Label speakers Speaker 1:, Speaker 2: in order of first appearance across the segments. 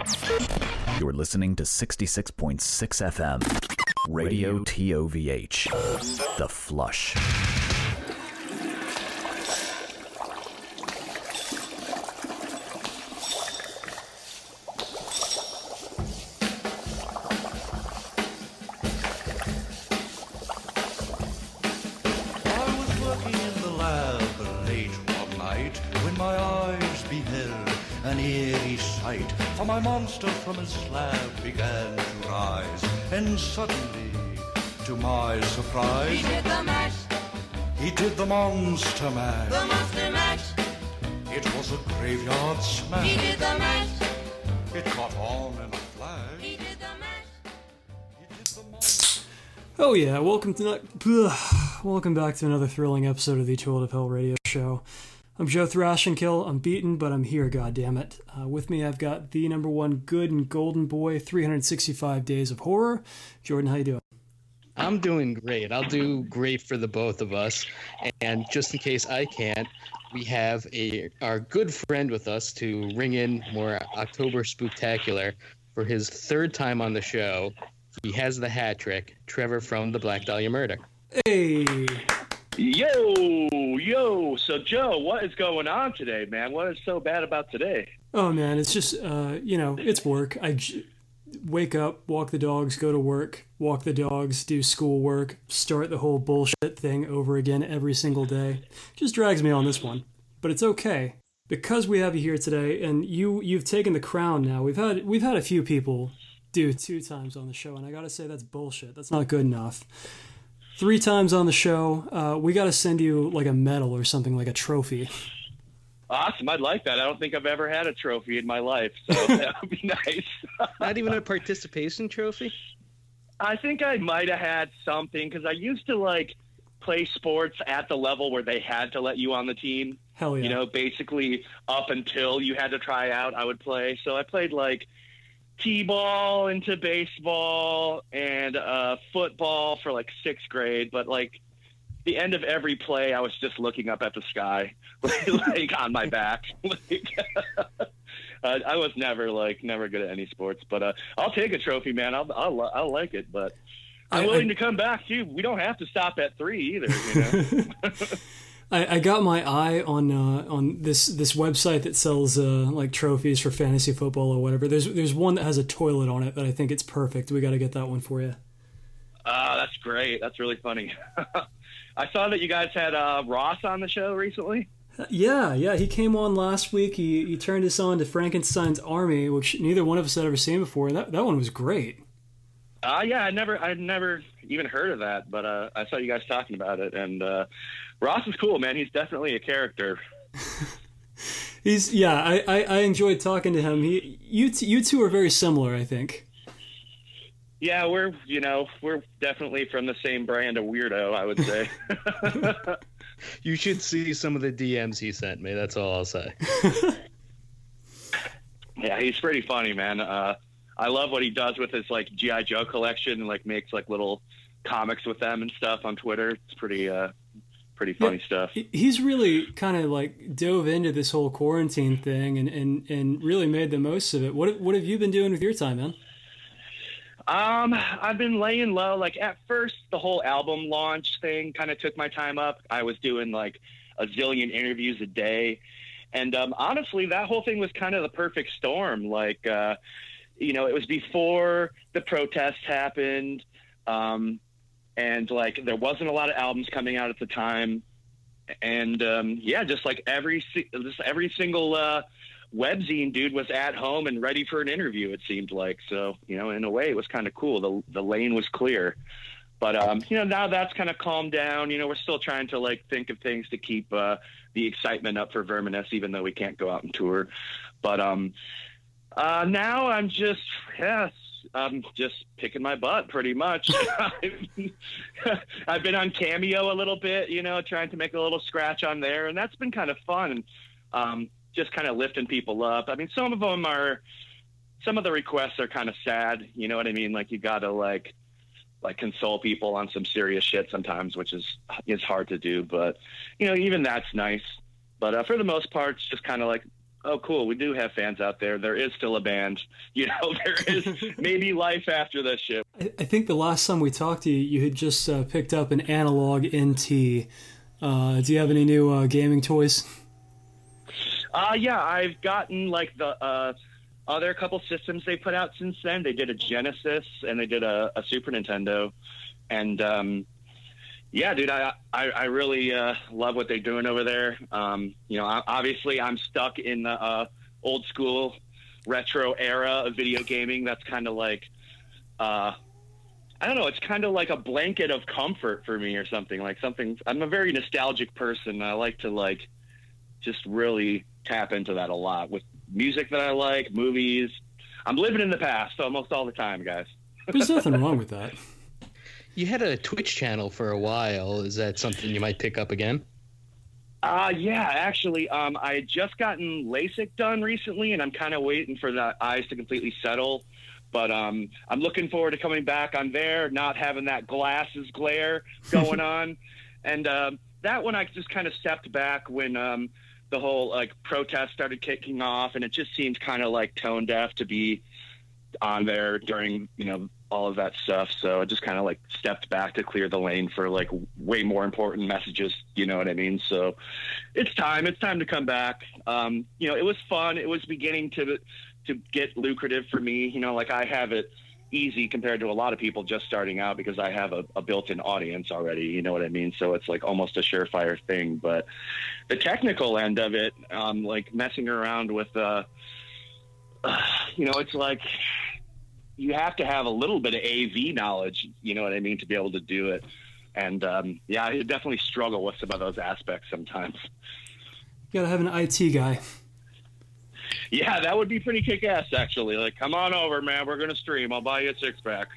Speaker 1: You're listening to 66.6 FM, Radio TOVH, The Flush.
Speaker 2: For my monster from his slab began to rise, and suddenly, to my surprise,
Speaker 3: he did the mash.
Speaker 2: He did the monster mash.
Speaker 3: The monster mash.
Speaker 2: It was a graveyard smash.
Speaker 3: He did the mash.
Speaker 2: It caught on in a flash.
Speaker 3: He did the mash.
Speaker 2: He did the monster.
Speaker 4: Oh yeah, welcome back to another thrilling episode of the Toilet of Hell radio show. I'm Joe Thrashenkill. I'm beaten, but I'm here, goddammit. With me, I've got the number one good and golden boy, 365 Days of Horror. Jordan, how you doing?
Speaker 5: I'm doing great. I'll do great for the both of us. And just in case I can't, we have our good friend with us to ring in more October Spooktacular for his third time on the show. He has the hat trick, Trevor from the Black Dahlia Murder.
Speaker 4: Hey!
Speaker 6: Yo. So, Joe, what is going on today, man? What is so bad about today?
Speaker 4: Oh, man, it's just, it's work. Wake up, walk the dogs, go to work, walk the dogs, do schoolwork, start the whole bullshit thing over again every single day. Just drags me on this one. But it's okay. Because we have you here today, and you've taken the crown now. We've had a few people do 2 times on the show, and I gotta say that's bullshit. That's not good enough. 3 times on the show, we got to send you like a medal or something, like a trophy.
Speaker 6: Awesome. I'd like that. I don't think I've ever had a trophy in my life, so that would be nice.
Speaker 5: Not even a participation trophy?
Speaker 6: I think I might have had something because I used to play sports at the level where they had to let you on the team.
Speaker 4: Hell yeah.
Speaker 6: You know, basically up until you had to try out, I would play. So I played T-ball into baseball and football for 6th grade, but the end of every play I was just looking up at the sky on my back. I was never good at any sports, but I'll take a trophy, man. I'll like it, but I'm willing to come back too. We don't have to stop at 3 either, you know.
Speaker 4: I got my eye on this website that sells trophies for fantasy football or whatever. There's one that has a toilet on it that I think it's perfect. We got to get that one for you.
Speaker 6: That's great. That's really funny. I saw that you guys had Ross on the show recently.
Speaker 4: Yeah, he came on last week. He turned us on to Frankenstein's Army, which neither one of us had ever seen before. That one was great.
Speaker 6: Yeah, I'd never even heard of that, but I saw you guys talking about it, and Ross is cool, man. He's definitely a character.
Speaker 4: I enjoyed talking to him. You two are very similar, I think.
Speaker 6: Yeah, we're definitely from the same brand of weirdo, I would say.
Speaker 5: You should see some of the DMs he sent me. That's all I'll say.
Speaker 6: Yeah, he's pretty funny, man. I love what he does with his G.I. Joe collection and makes little comics with them and stuff on Twitter. It's pretty funny stuff.
Speaker 4: He's really kind of dove into this whole quarantine thing and really made the most of it. What have you been doing with your time, man?
Speaker 6: I've been laying low. At first, the whole album launch thing kind of took my time up. I was doing a zillion interviews a day. And honestly, that whole thing was kind of the perfect storm. It was before the protests happened. And there wasn't a lot of albums coming out at the time. And every single webzine dude was at home and ready for an interview, it seemed like. So, in a way it was kind of cool. The lane was clear. But now that's kind of calmed down. We're still trying to think of things to keep the excitement up for Verminous, even though we can't go out and tour. But now I'm just picking my butt pretty much. I've been on Cameo a little bit, trying to make a little scratch on there, and that's been kind of fun. Just kind of lifting people up. I mean, some of the requests are kind of sad. You know what I mean? You got to console people on some serious shit sometimes, which is hard to do. But, even that's nice. But for the most part, it's just kind of Oh, cool. We do have fans out there. There is still a band. You know, there is maybe life after this shit.
Speaker 4: I think the last time we talked to you, you had just picked up an analog NT. Do you have any new gaming toys?
Speaker 6: Yeah, I've gotten like the other couple systems they put out since then. They did a Genesis and they did a Super Nintendo. And yeah, dude, I really love what they're doing over there. You know, obviously I'm stuck in the old school retro era of video gaming. That's kind of like, I don't know, it's kind of like a blanket of comfort for me or something. I'm a very nostalgic person. I like to like just really tap into that a lot with music that I like, movies. I'm living in the past almost all the time, guys.
Speaker 4: There's nothing wrong with that.
Speaker 5: You had a Twitch channel for a while. Is that something you might pick up again?
Speaker 6: Yeah, actually, I had just gotten LASIK done recently, and I'm kind of waiting for the eyes to completely settle. But I'm looking forward to coming back on there, not having that glasses glare going on. And that one I just kind of stepped back when the whole like protest started kicking off, and it just seemed kind of like tone deaf to be on there during, you know, all of that stuff. So I just kind of like stepped back to clear the lane for like way more important messages. You know what I mean? So it's time to come back. You know, it was fun. It was beginning to get lucrative for me. You know, like I have it easy compared to a lot of people just starting out because I have a built-in audience already. You know what I mean? So it's like almost a surefire thing. But the technical end of it, like messing around with, you know, it's like you have to have a little bit of AV knowledge, you know what I mean, to be able to do it. And yeah, I definitely struggle with some of those aspects sometimes.
Speaker 4: You gotta have an IT guy.
Speaker 6: Yeah, that would be pretty kick-ass, actually. Like, come on over, man. We're going to stream. I'll buy you a six-pack.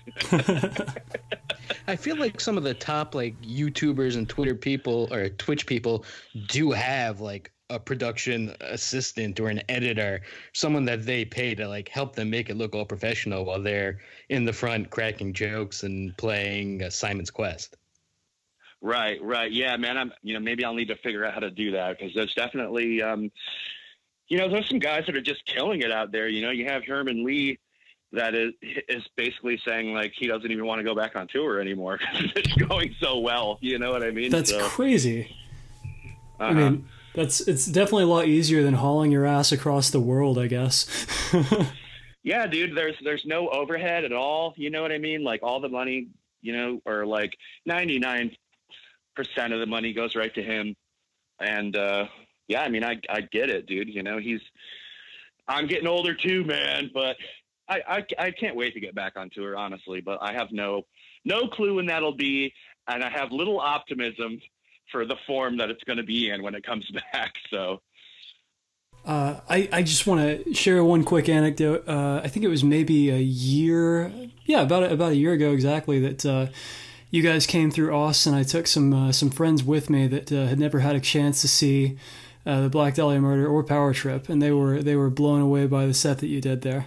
Speaker 5: I feel like some of the top, like, YouTubers and Twitter people or Twitch people do have, like, a production assistant or an editor, someone that they pay to, like, help them make it look all professional while they're in the front cracking jokes and playing Simon's Quest.
Speaker 6: Right. Yeah, man. Maybe I'll need to figure out how to do that because there's definitely you know, there's some guys that are just killing it out there. You know, you have Herman Lee that is basically saying, like, he doesn't even want to go back on tour anymore because it's going so well. You know what I mean?
Speaker 4: That's crazy. I mean, it's definitely a lot easier than hauling your ass across the world, I guess.
Speaker 6: Yeah, dude, there's no overhead at all. You know what I mean? Like, all the money, you know, or like 99% of the money goes right to him. And, yeah, I mean, I get it, dude. You know, I'm getting older too, man, but I can't wait to get back on tour, honestly, but I have no clue when that'll be. And I have little optimism for the form that it's going to be in when it comes back. So,
Speaker 4: I just want to share one quick anecdote. I think it was maybe a year. Yeah, about a year ago exactly that, you guys came through Austin. I took some friends with me that had never had a chance to see the Black Dahlia Murder or Power Trip, and they were blown away by the set that you did there.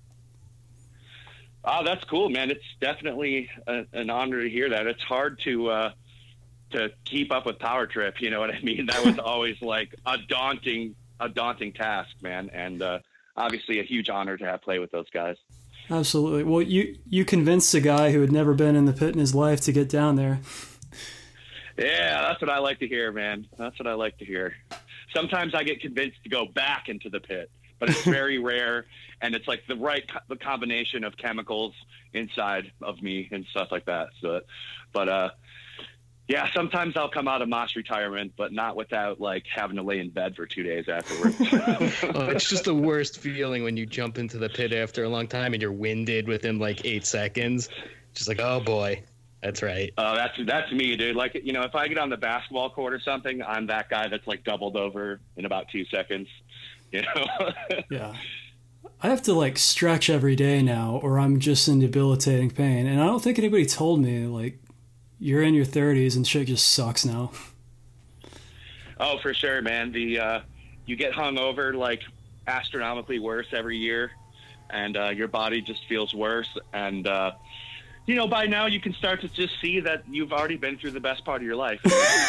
Speaker 6: Oh, that's cool, man. It's definitely an honor to hear that. It's hard to keep up with Power Trip. You know what I mean? That was always like a daunting task, man. And obviously a huge honor to have played with those guys.
Speaker 4: Absolutely. Well, you convinced a guy who had never been in the pit in his life to get down there.
Speaker 6: Yeah, that's what I like to hear, man. That's what I like to hear. Sometimes I get convinced to go back into the pit, but it's very rare, and it's like the combination of chemicals inside of me and stuff like that. So, but yeah, sometimes I'll come out of Mosh retirement, but not without like having to lay in bed for 2 days afterwards.
Speaker 5: It's just the worst feeling when you jump into the pit after a long time and you're winded within like 8 seconds. Just like, oh boy. That's right.
Speaker 6: That's me, dude. Like, you know, if I get on the basketball court or something, I'm that guy that's like doubled over in about 2 seconds, you know?
Speaker 4: Yeah. I have to like stretch every day now or I'm just in debilitating pain. And I don't think anybody told me like you're in your 30s and shit just sucks now.
Speaker 6: Oh, for sure, man. You get hung over like astronomically worse every year and your body just feels worse. And by now you can start to just see that you've already been through the best part of your life.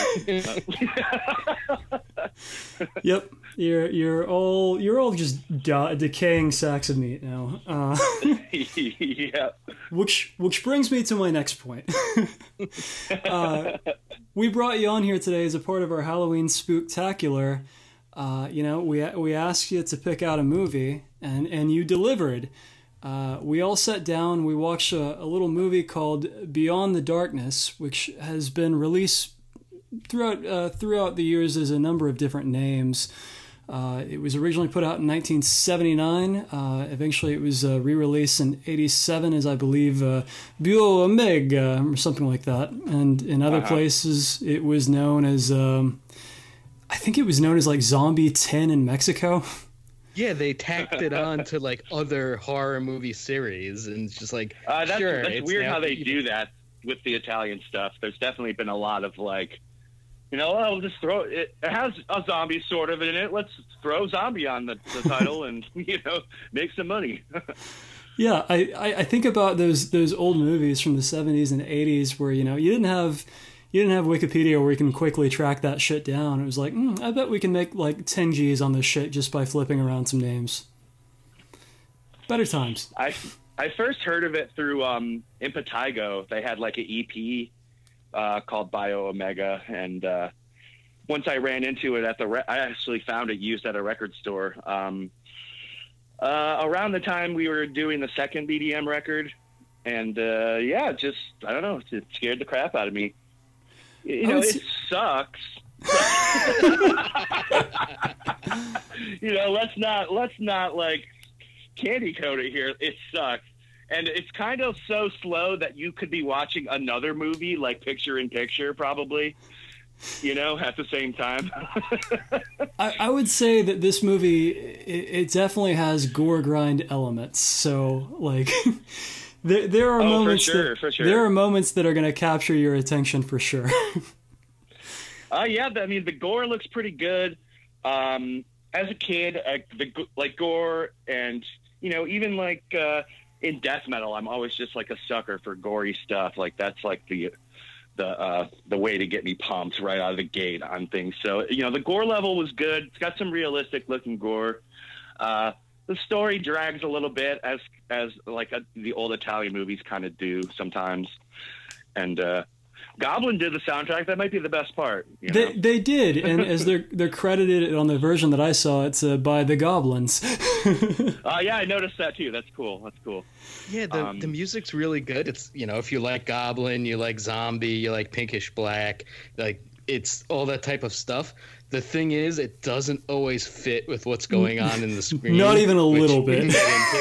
Speaker 4: Yep, you're all just decaying sacks of meat now.
Speaker 6: Yeah.
Speaker 4: Which brings me to my next point. We brought you on here today as a part of our Halloween Spooktacular. We asked you to pick out a movie, and you delivered. We all sat down. We watched a little movie called Beyond the Darkness, which has been released throughout the years as a number of different names. It was originally put out in 1979. Eventually, it was re-released in '87 as, I believe, Bio Omega or something like that. And in other places, it was known as, I think it was known as like Zombie 10 in Mexico.
Speaker 5: Yeah, they tacked it on to like other horror movie series, and it's just like,
Speaker 6: that's
Speaker 5: it's
Speaker 6: weird how they
Speaker 5: evil.
Speaker 6: do that with the Italian stuff. There's definitely been a lot of like, I'll just throw it. It has a zombie sort of in it. Let's throw zombie on the title and make some money.
Speaker 4: Yeah, I think about those old movies from the 70s and 80s where you didn't have Wikipedia where you can quickly track that shit down. It was like, I bet we can make like 10 G's on this shit just by flipping around some names. Better times.
Speaker 6: I first heard of it through Impetigo. They had like an EP called Bio Omega, and once I ran into it I actually found it used at a record store. Around the time we were doing the second BDM record, and just I don't know, it scared the crap out of me. It sucks. Let's not like candy coat it here. It sucks. And it's kind of so slow that you could be watching another movie, like Picture in Picture, probably, at the same time.
Speaker 4: I would say that this movie, it definitely has gore grind elements. So, like, there are moments
Speaker 6: for sure.
Speaker 4: There are moments that are going to capture your attention for sure.
Speaker 6: The gore looks pretty good. As a kid, the gore and, even like in death metal, I'm always just like a sucker for gory stuff. Like that's like the way to get me pumped right out of the gate on things. So, the gore level was good. It's got some realistic looking gore. The story drags a little bit as like the old Italian movies kind of do sometimes. And Goblin did the soundtrack. That might be the best part.
Speaker 4: They did, and as they're credited on the version that I saw, it's by the Goblins.
Speaker 6: Yeah, I noticed that too. That's cool.
Speaker 5: Yeah, the music's really good. It's if you like Goblin, you like Zombie, you like Pinkish Black, like it's all that type of stuff. The thing is, it doesn't always fit with what's going on in the screen.
Speaker 4: Not even a little bit.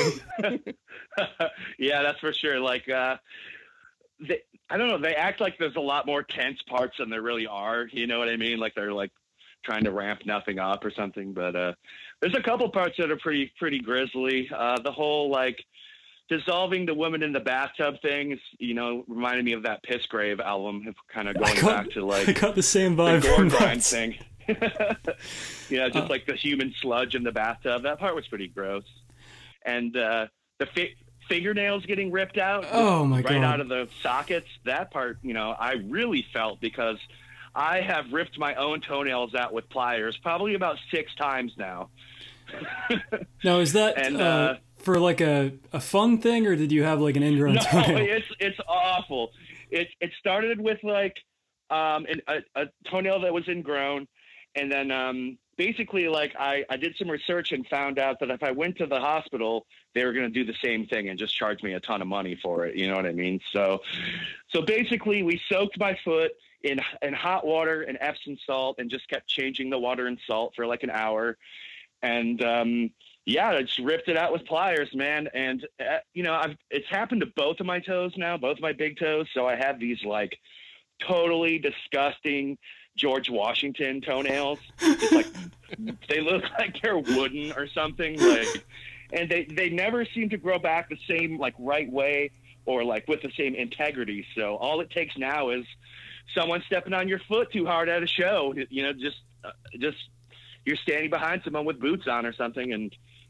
Speaker 6: Yeah, that's for sure. Like, I don't know. They act like there's a lot more tense parts than there really are. You know what I mean? Like they're like trying to ramp nothing up or something. But there's a couple parts that are pretty grisly. The whole like dissolving the woman in the bathtub thing is, reminded me of that Pissgrave album. Kind of going back to like
Speaker 4: I got the same vibe
Speaker 6: the gore
Speaker 4: from
Speaker 6: grind
Speaker 4: that
Speaker 6: thing. Just like the human sludge in the bathtub. That part was pretty gross. And the fingernails getting ripped out.
Speaker 4: Oh my God.
Speaker 6: Right out of the sockets. That part, I really felt because I have ripped my own toenails out with pliers probably about 6 times now.
Speaker 4: Now, is that for like a fun thing, or did you have like an ingrown toenail?
Speaker 6: No, it's awful. It started with like a toenail that was ingrown, and then basically like I did some research and found out that if I went to the hospital, they were going to do the same thing and just charge me a ton of money for it. You know what I mean? So basically we soaked my foot in hot water and Epsom salt and just kept changing the water and salt for like an hour. And, I just ripped it out with pliers, man. And, it's happened to both of my toes now, both of my big toes. So I have these like totally disgusting George Washington toenails. It's like, they look like they're wooden or something. Like, and they never seem to grow back the same, like right way or like with the same integrity. So all it takes now is someone stepping on your foot too hard at a show, just you're standing behind someone with boots on or something, and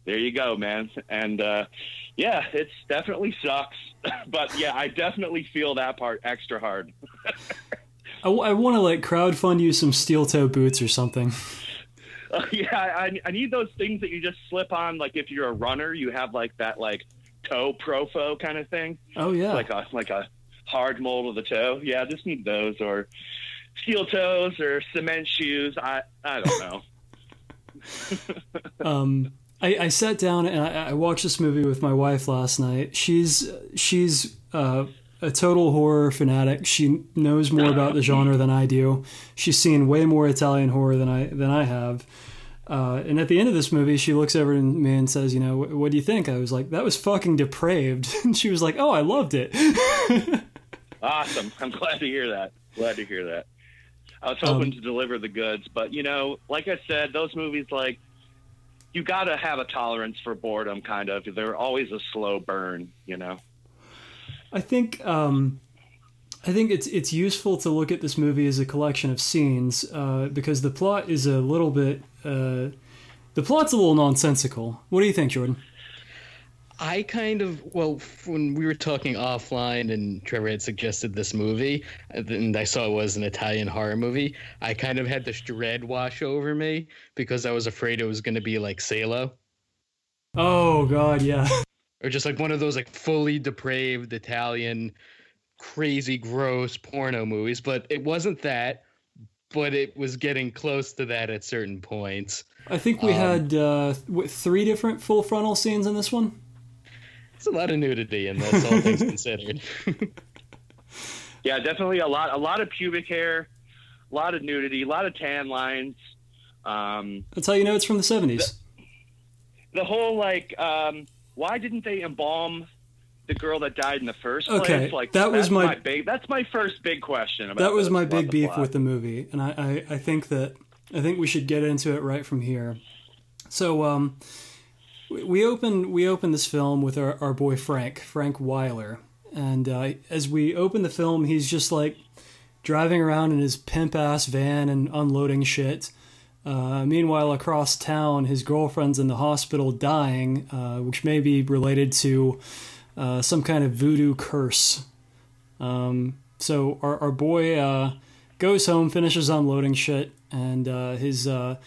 Speaker 6: there you go, man. And yeah, it's definitely sucks. But yeah, I definitely feel that part extra hard.
Speaker 4: I want to like crowdfund you some steel toe boots or something.
Speaker 6: Yeah, I need those things that you just slip on. Like if you're a runner, you have like that like toe profo kind of thing.
Speaker 4: Oh yeah,
Speaker 6: like a hard mold of the toe. Yeah, I just need those, or steel toes, or cement shoes. I don't know.
Speaker 4: I sat down and I watched this movie with my wife last night. She's a total horror fanatic. She knows more about the genre than I do. She's seen way more Italian horror than I have. And at the end of this movie, she looks over at me and says, you know, what do you think? I was like, that was fucking depraved. And she was like, oh, I loved it.
Speaker 6: Awesome. I'm glad to hear that. I was hoping to deliver the goods, but you know, like I said, those movies, like, you got to have a tolerance for boredom, kind of. They're always a slow burn, you know.
Speaker 4: I think it's useful to look at this movie as a collection of scenes because the plot is a little bit the plot's a little nonsensical. What do you think, Jordan?
Speaker 5: I kind of, well, when we were talking offline and Trevor had suggested this movie, and I saw it was an Italian horror movie, I kind of had this dread wash over me because I was afraid it was going to be like Salo.
Speaker 4: Oh, God, yeah.
Speaker 5: Or just like one of those like fully depraved Italian, crazy, gross porno movies. But it wasn't that, but it was getting close to that at certain points.
Speaker 4: I think we had 3 different full frontal scenes in this one.
Speaker 5: It's a lot of nudity in this, all things considered.
Speaker 6: Yeah, definitely a lot of pubic hair, a lot of nudity, a lot of tan lines.
Speaker 4: That's how you know it's from the 70s.
Speaker 6: The whole, like, why didn't they embalm the girl that died in the first place?
Speaker 4: Okay,
Speaker 6: Like,
Speaker 4: that's
Speaker 6: my first big question about
Speaker 4: that was my big
Speaker 6: the
Speaker 4: beef
Speaker 6: plot.
Speaker 4: with the movie, and I think we should get into it right from here. So we open this film with our boy Frank Weiler, and as we open the film, he's just like driving around in his pimp ass van and unloading shit. Meanwhile, across town, his girlfriend's in the hospital dying, which may be related to some kind of voodoo curse. So our boy goes home, finishes unloading shit, and his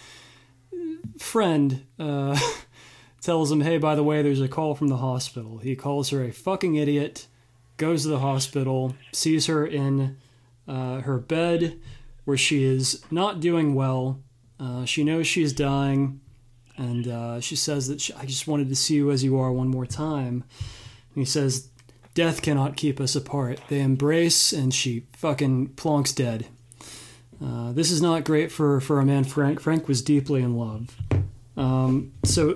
Speaker 4: friend tells him, hey, by the way, there's a call from the hospital. He calls her a fucking idiot, goes to the hospital, sees her in her bed where she is not doing well. She knows she's dying, and she says that I just wanted to see you as you are one more time. And he says, death cannot keep us apart. They embrace, and she fucking plonks dead. This is not great for our man Frank. Frank was deeply in love. So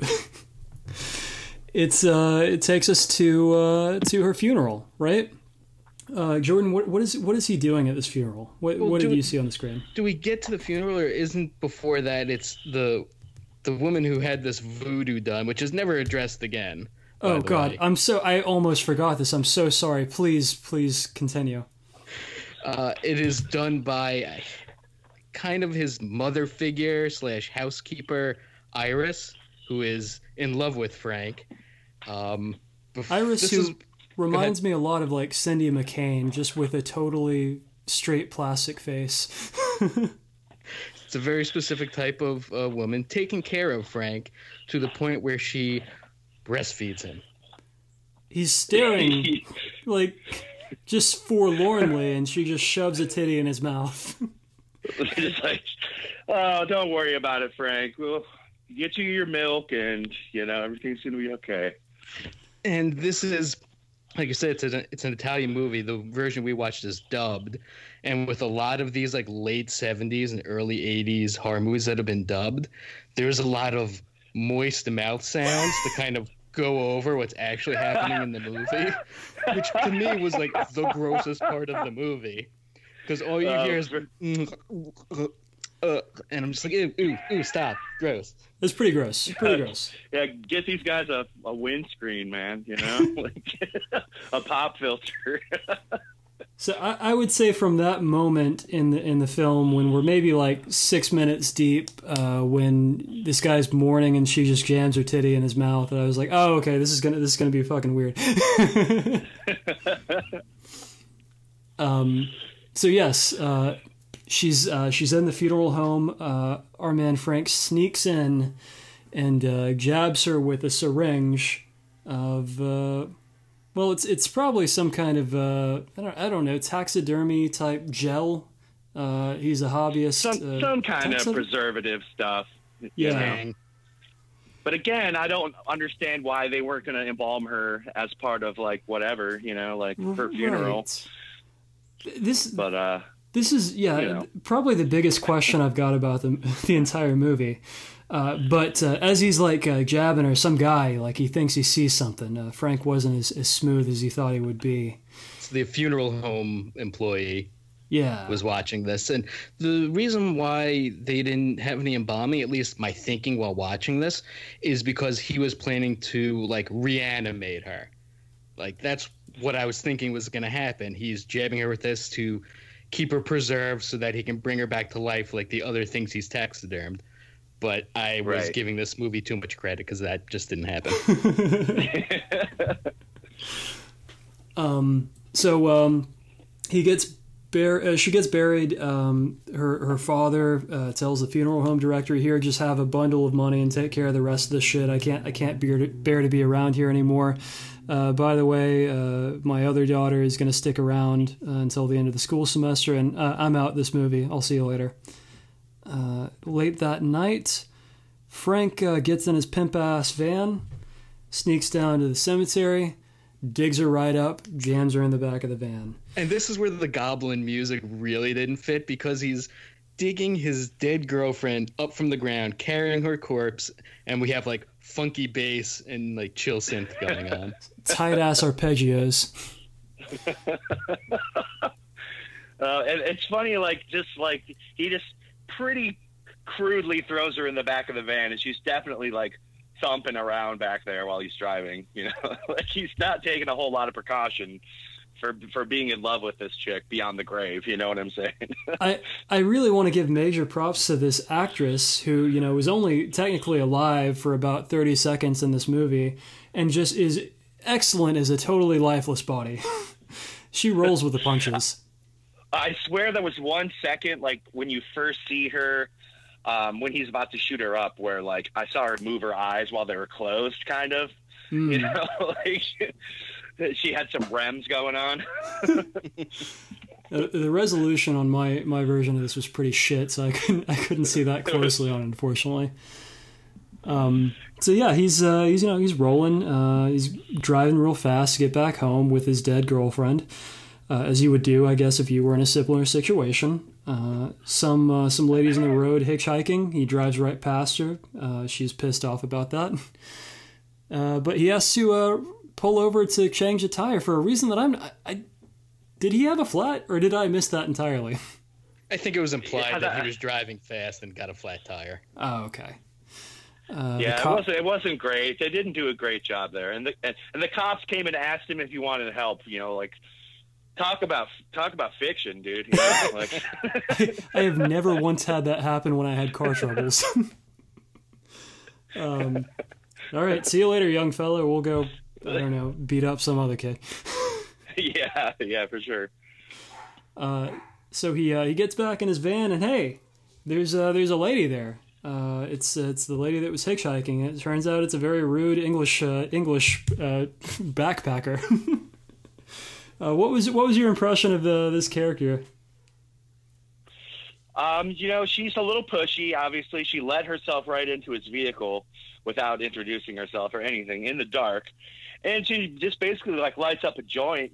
Speaker 4: it takes us to her funeral, right? Jordan, what is he doing at this funeral? What did you see on the screen?
Speaker 5: Do we get to the funeral, or isn't before that it's the woman who had this voodoo done, which is never addressed again?
Speaker 4: Oh God, I almost forgot this. I'm so sorry. Please continue.
Speaker 5: It is done by kind of his mother figure / housekeeper, Iris, who is in love with Frank.
Speaker 4: Iris, who reminds me a lot of like Cindy McCain, just with a totally straight plastic face.
Speaker 5: It's a very specific type of woman taking care of Frank to the point where she breastfeeds him.
Speaker 4: He's staring like just forlornly, and she just shoves a titty in his mouth.
Speaker 6: It's like, oh, don't worry about it, Frank. We'll get you your milk, and everything's gonna be okay.
Speaker 5: And this is, like you said, it's an Italian movie. The version we watched is dubbed, and with a lot of these like late 70s and early 80s horror movies that have been dubbed, there's a lot of moist mouth sounds to kind of go over what's actually happening in the movie, which to me was like the grossest part of the movie, because all you hear is and I'm just like, ew, stop, gross.
Speaker 4: It's pretty gross. Pretty gross.
Speaker 6: Yeah, get these guys a windscreen, man. Like a pop filter.
Speaker 4: So I would say from that moment in the film, when we're maybe like 6 minutes deep, when this guy's mourning and she just jams her titty in his mouth, and I was like, oh, okay, this is gonna be fucking weird. So yes, she's in the funeral home. Our man Frank sneaks in and jabs her with a syringe of. Well, it's probably some kind of I don't know, taxidermy type gel. He's a hobbyist.
Speaker 6: Some kind of preservative stuff.
Speaker 4: Yeah.
Speaker 6: You know? But again, I don't understand why they weren't going to embalm her as part of like whatever, like her funeral.
Speaker 4: Right. This is
Speaker 6: know.
Speaker 4: probably the biggest question I've got about the entire movie. But as he's like jabbing her, some guy, like he thinks he sees something. Frank wasn't as smooth as he thought he would be.
Speaker 5: So the funeral home employee
Speaker 4: Yeah.
Speaker 5: was watching this. And the reason why they didn't have any embalming, at least my thinking while watching this, is because he was planning to like reanimate her. Like that's what I was thinking was going to happen. He's jabbing her with this to keep her preserved so that he can bring her back to life like the other things he's taxidermed. But I was giving this movie too much credit because that just didn't happen.
Speaker 4: He gets she gets buried. Her father tells the funeral home director, "Here, just have a bundle of money and take care of the rest of the shit. I can't bear to be around here anymore. By the way, my other daughter is going to stick around until the end of the school semester, and I'm out this movie. I'll see you later." Late that night, Frank gets in his pimp-ass van, sneaks down to the cemetery, digs her right up, jams her in the back of the van.
Speaker 5: And this is where the goblin music really didn't fit, because he's digging his dead girlfriend up from the ground, carrying her corpse, and we have like funky bass and like chill synth going on.
Speaker 4: Tight-ass arpeggios.
Speaker 6: And it's funny, he just pretty crudely throws her in the back of the van, and she's definitely like thumping around back there while he's driving. Like he's not taking a whole lot of precaution for being in love with this chick beyond the grave. You know what I'm saying?
Speaker 4: I really want to give major props to this actress who, was only technically alive for about 30 seconds in this movie and just is excellent as a totally lifeless body. She rolls with the punches.
Speaker 6: I swear there was 1 second, like when you first see her, when he's about to shoot her up, where like I saw her move her eyes while they were closed, kind of. Like she had some REMs going on.
Speaker 4: The resolution on my version of this was pretty shit, so I couldn't see that closely on it, unfortunately. So yeah, he's rolling. He's driving real fast to get back home with his dead girlfriend. As you would do, I guess, if you were in a similar situation. Some ladies in the road hitchhiking. He drives right past her. She's pissed off about that. But he has to pull over to change a tire for a reason that did he have a flat, or did I miss that entirely?
Speaker 5: I think it was implied that he was driving fast and got a flat tire.
Speaker 4: Oh, okay.
Speaker 6: It wasn't great. They didn't do a great job there, and the cops came and asked him if he wanted help. Talk about fiction, dude.
Speaker 4: I have never once had that happen when I had car troubles. All right, see you later, young fella. We'll go, I don't know, beat up some other kid.
Speaker 6: Yeah, for sure.
Speaker 4: So he gets back in his van, and hey, there's a lady there. It's the lady that was hitchhiking. It turns out it's a very rude English backpacker. What was your impression of this character?
Speaker 6: She's a little pushy. Obviously, she let herself right into his vehicle without introducing herself or anything in the dark, and she just basically like lights up a joint.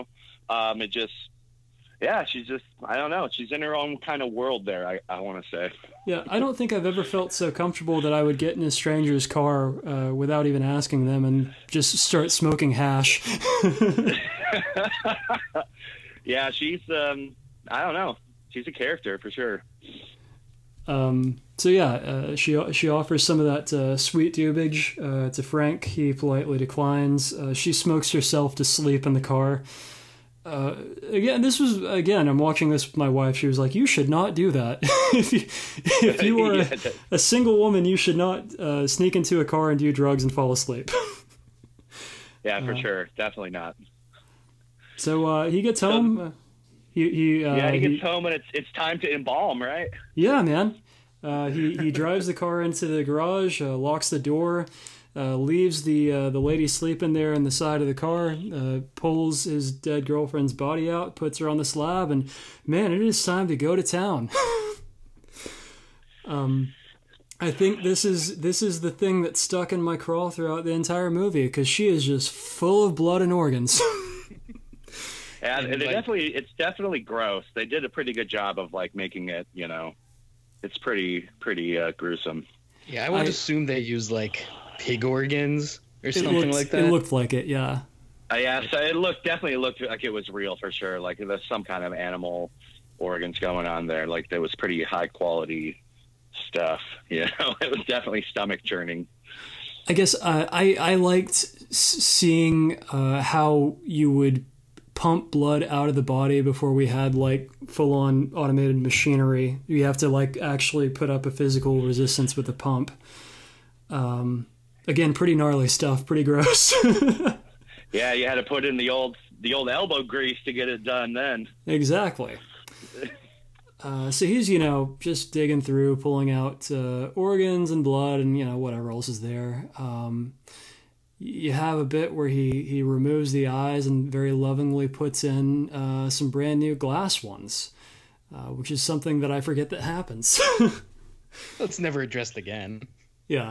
Speaker 6: She's just, I don't know. She's in her own kind of world there, I want to say.
Speaker 4: Yeah, I don't think I've ever felt so comfortable that I would get in a stranger's car without even asking them and just start smoking hash.
Speaker 6: Yeah, she's, I don't know. She's a character for sure.
Speaker 4: She offers some of that sweet dubage to Frank. He politely declines. She smokes herself to sleep in the car. Again, I'm watching this with my wife. She was like, you should not do that. if you are a single woman, you should not sneak into a car and do drugs and fall asleep.
Speaker 6: Yeah, for sure. Definitely not.
Speaker 4: So he gets home. He
Speaker 6: gets home and it's time to embalm, right?
Speaker 4: Yeah, man. He drives the car into the garage, locks the door, leaves the lady sleeping there in the side of the car, pulls his dead girlfriend's body out, puts her on the slab, and man, it is time to go to town. I think this is the thing that stuck in my craw throughout the entire movie, because she is just full of blood and organs.
Speaker 6: Yeah, it's definitely gross. They did a pretty good job of like making it, it's pretty gruesome.
Speaker 5: Yeah, I would assume they use like pig organs or something like that.
Speaker 4: It looked like it, yeah.
Speaker 6: Yeah, so it definitely looked like it was real for sure. Like there's some kind of animal organs going on there. Like there was pretty high quality stuff. It was definitely stomach churning.
Speaker 4: I guess I liked seeing how you would pump blood out of the body before we had like full-on automated machinery. You have to like actually put up a physical resistance with the pump. Again, pretty gnarly stuff, pretty gross.
Speaker 6: Yeah, you had to put in the old elbow grease to get it done then. Exactly.
Speaker 4: So he's, just digging through, pulling out organs and blood and, whatever else is there. You have a bit where he removes the eyes and very lovingly puts in some brand new glass ones, which is something that I forget that happens.
Speaker 5: It's never addressed again.
Speaker 4: Yeah.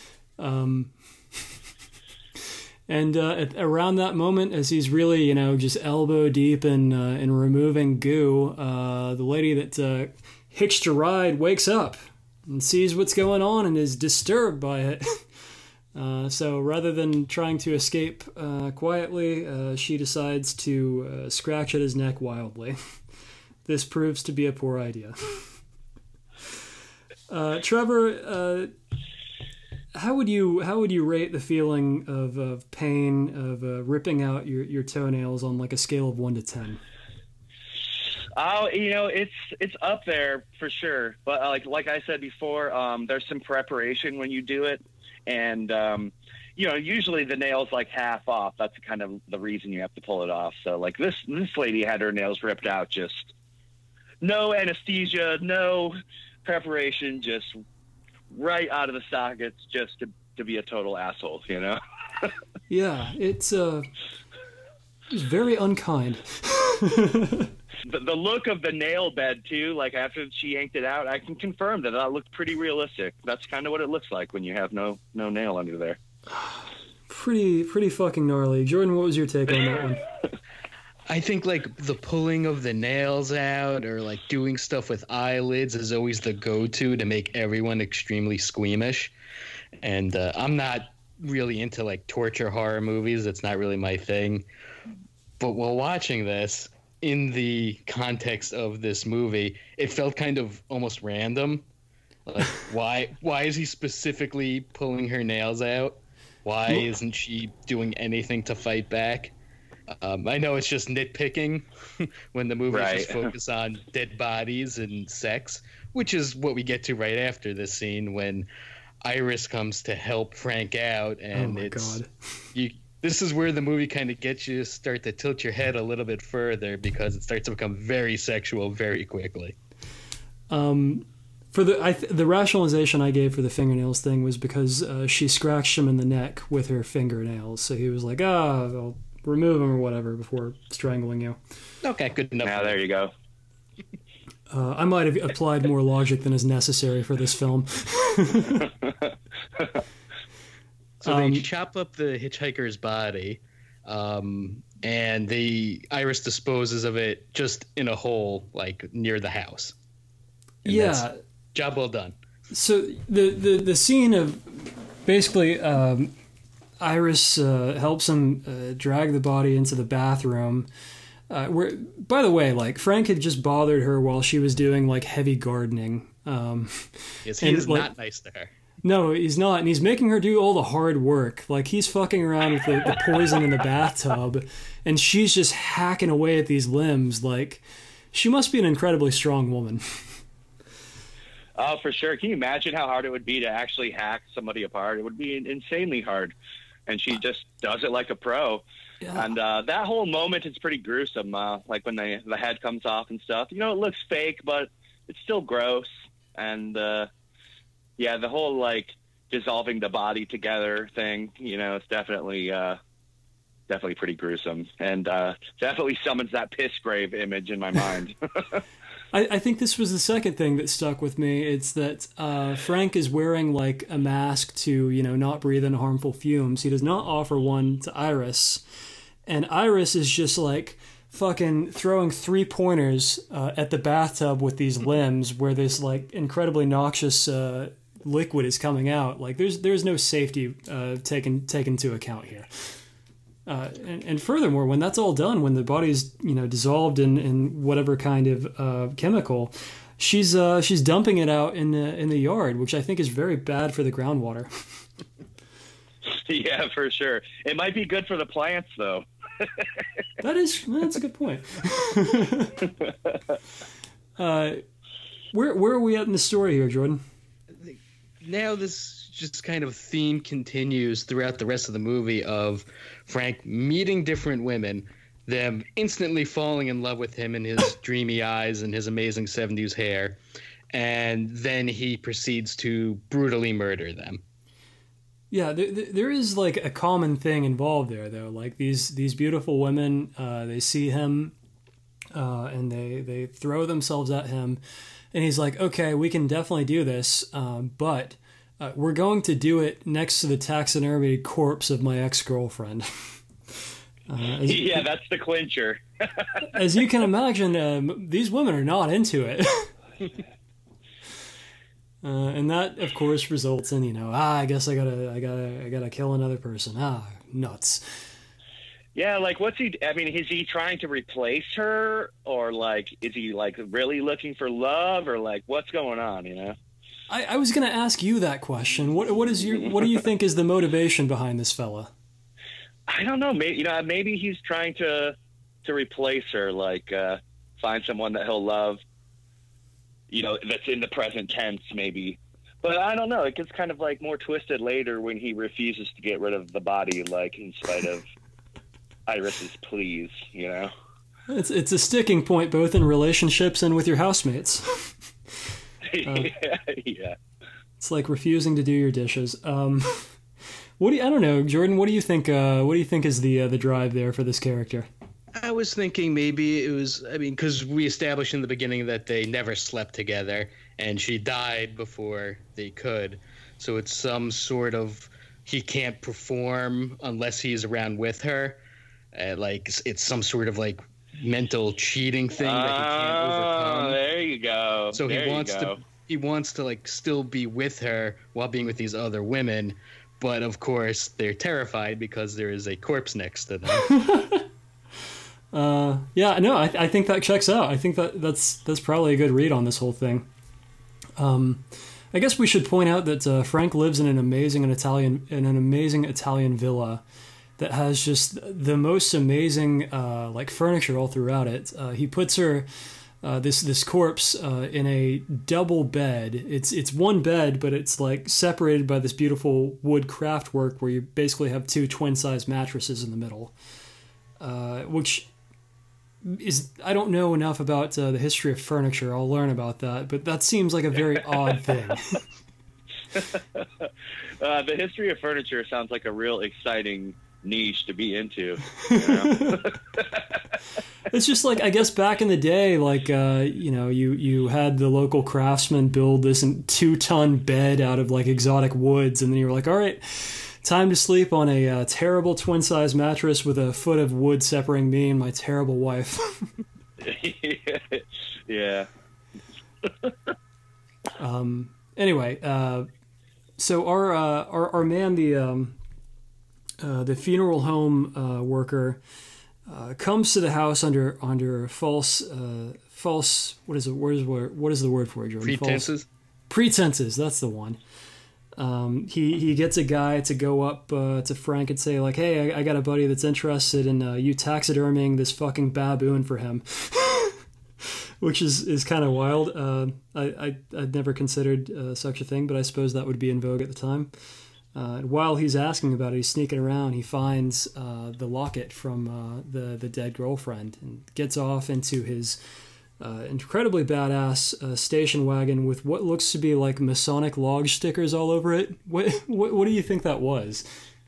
Speaker 4: And around that moment, as he's really, just elbow deep in removing goo, the lady that hitched a ride wakes up and sees what's going on and is disturbed by it. So rather than trying to escape quietly, she decides to scratch at his neck wildly. This proves to be a poor idea. Trevor, how would you rate the feeling of pain of ripping out your toenails on like a scale of 1 to 10?
Speaker 6: Oh, it's up there for sure. But like I said before, there's some preparation when you do it, and usually the nail's like half off. That's kind of the reason you have to pull it off. So like this lady had her nails ripped out, just no anesthesia, no preparation, just right out of the sockets, just to be a total asshole,
Speaker 4: Yeah, it's very unkind.
Speaker 6: The look of the nail bed too, like after she yanked it out, I can confirm that looked pretty realistic. That's kind of what it looks like when you have no nail under there.
Speaker 4: Pretty fucking gnarly. Jordan, what was your take on that one?
Speaker 5: I think like the pulling of the nails out or like doing stuff with eyelids is always the go-to to make everyone extremely squeamish. And I'm not really into like torture horror movies. That's not really my thing. But while watching this, in the context of this movie, it felt kind of almost random. Like, why is he specifically pulling her nails out? Why isn't she doing anything to fight back? I know it's just nitpicking when the movie just focus on dead bodies and sex, which is what we get to right after this scene when Iris comes to help Frank out, and this is where the movie kind of gets you to start to tilt your head a little bit further because it starts to become very sexual very quickly.
Speaker 4: For the rationalization I gave for the fingernails thing was because she scratched him in the neck with her fingernails, so he was like, I'll remove them or whatever before strangling you.
Speaker 5: Okay, good enough.
Speaker 6: Now there you go.
Speaker 4: I might have applied more logic than is necessary for this film.
Speaker 5: So they chop up the hitchhiker's body, and Iris disposes of it just in a hole, like near the house. And job well done. So
Speaker 4: the scene of basically Iris helps him drag the body into the bathroom. Where, by the way, like Frank had just bothered her while she was doing like heavy gardening.
Speaker 5: Yes, he is not nice to her.
Speaker 4: No, he's not, and he's making her do all the hard work. Like, he's fucking around with the poison in the bathtub, and she's just hacking away at these limbs. Like, she must be an incredibly strong woman.
Speaker 6: Oh, for sure. Can you imagine how hard it would be to actually hack somebody apart? It would be insanely hard. And she just does it like a pro.
Speaker 4: Yeah.
Speaker 6: And that whole moment is pretty gruesome. Like when the head comes off and stuff. You know, it looks fake, but it's still gross. And yeah, the whole like dissolving the body together thing, you know, it's definitely pretty gruesome. And definitely summons that piss grave image in my mind.
Speaker 4: I think this was the second thing that stuck with me. It's that Frank is wearing like a mask to, you know, not breathe in harmful fumes. He does not offer one to Iris. And Iris is just like fucking throwing 3-pointers at the bathtub with these limbs where this like incredibly noxious liquid is coming out. Like there's no safety taken into account here. And furthermore, when that's all done, when the body's, you know, dissolved in whatever kind of chemical, she's dumping it out in the yard, which I think is very bad for the groundwater.
Speaker 6: Yeah, for sure. It might be good for the plants, though.
Speaker 4: That's a good point. Where are we at in the story here, Jordan?
Speaker 5: Now this just kind of theme continues throughout the rest of the movie of Frank meeting different women, them instantly falling in love with him and his dreamy eyes and his amazing 70s hair, and then he proceeds to brutally murder them.
Speaker 4: Yeah, there is like a common thing involved there, though. Like these beautiful women, they see him, and they throw themselves at him, and he's like, "Okay, we can definitely do this, but we're going to do it next to the taxidermy corpse of my ex-girlfriend."
Speaker 6: Yeah, that's the clincher.
Speaker 4: As you can imagine, these women are not into it. And that, of course, results in, you know, I guess I gotta kill another person. Nuts.
Speaker 6: Yeah, like is he trying to replace her, or like is he like really looking for love, or like what's going on, you know?
Speaker 4: I was gonna ask you that question. What do you think is the motivation behind this fella?
Speaker 6: I don't know. Maybe he's trying to replace her, like find someone that he'll love. You know, that's in the present tense, maybe. But I don't know. It gets kind of like more twisted later when he refuses to get rid of the body, like in spite of Iris's pleas. You know,
Speaker 4: it's a sticking point both in relationships and with your housemates.
Speaker 6: Yeah.
Speaker 4: It's like refusing to do your dishes. I don't know, Jordan. What do you think? What do you think is the drive there for this character?
Speaker 5: I was thinking maybe it was, because we established in the beginning that they never slept together, and she died before they could. So it's some sort of, he can't perform unless he's around with her. Like, it's some sort of, like, mental cheating thing that he can't overcome.
Speaker 6: There you go.
Speaker 5: So he wants to, like, still be with her while being with these other women. But, of course, they're terrified because there is a corpse next to them.
Speaker 4: Yeah, no, I think that checks out. I think that's probably a good read on this whole thing. I guess we should point out that Frank lives in an amazing Italian villa that has just the most amazing like furniture all throughout it. He puts her this corpse in a double bed. It's one bed, but it's like separated by this beautiful wood craftwork where you basically have two twin-size mattresses in the middle, which is, I don't know enough about the history of furniture. I'll learn about that, but that seems like a very odd thing.
Speaker 6: The history of furniture sounds like a real exciting niche to be into. You know?
Speaker 4: It's just like, I guess back in the day, like you had the local craftsman build this 2-ton bed out of like exotic woods, and then you were like, all right, time to sleep on a terrible twin-size mattress with a foot of wood separating me and my terrible wife.
Speaker 6: Yeah.
Speaker 4: Anyway, so our man, the funeral home worker, comes to the house under false. What is the word for it, Jordan?
Speaker 5: Pretenses.
Speaker 4: Pretenses. That's the one. He gets a guy to go up to Frank and say like, hey, I got a buddy that's interested in you taxidermying this fucking baboon for him. Which is kind of wild. I'd never considered such a thing, but I suppose that would be in vogue at the time. While he's asking about it, he's sneaking around. He finds the locket from the dead girlfriend and gets off into his incredibly badass station wagon with what looks to be like Masonic lodge stickers all over it. What do you think that was?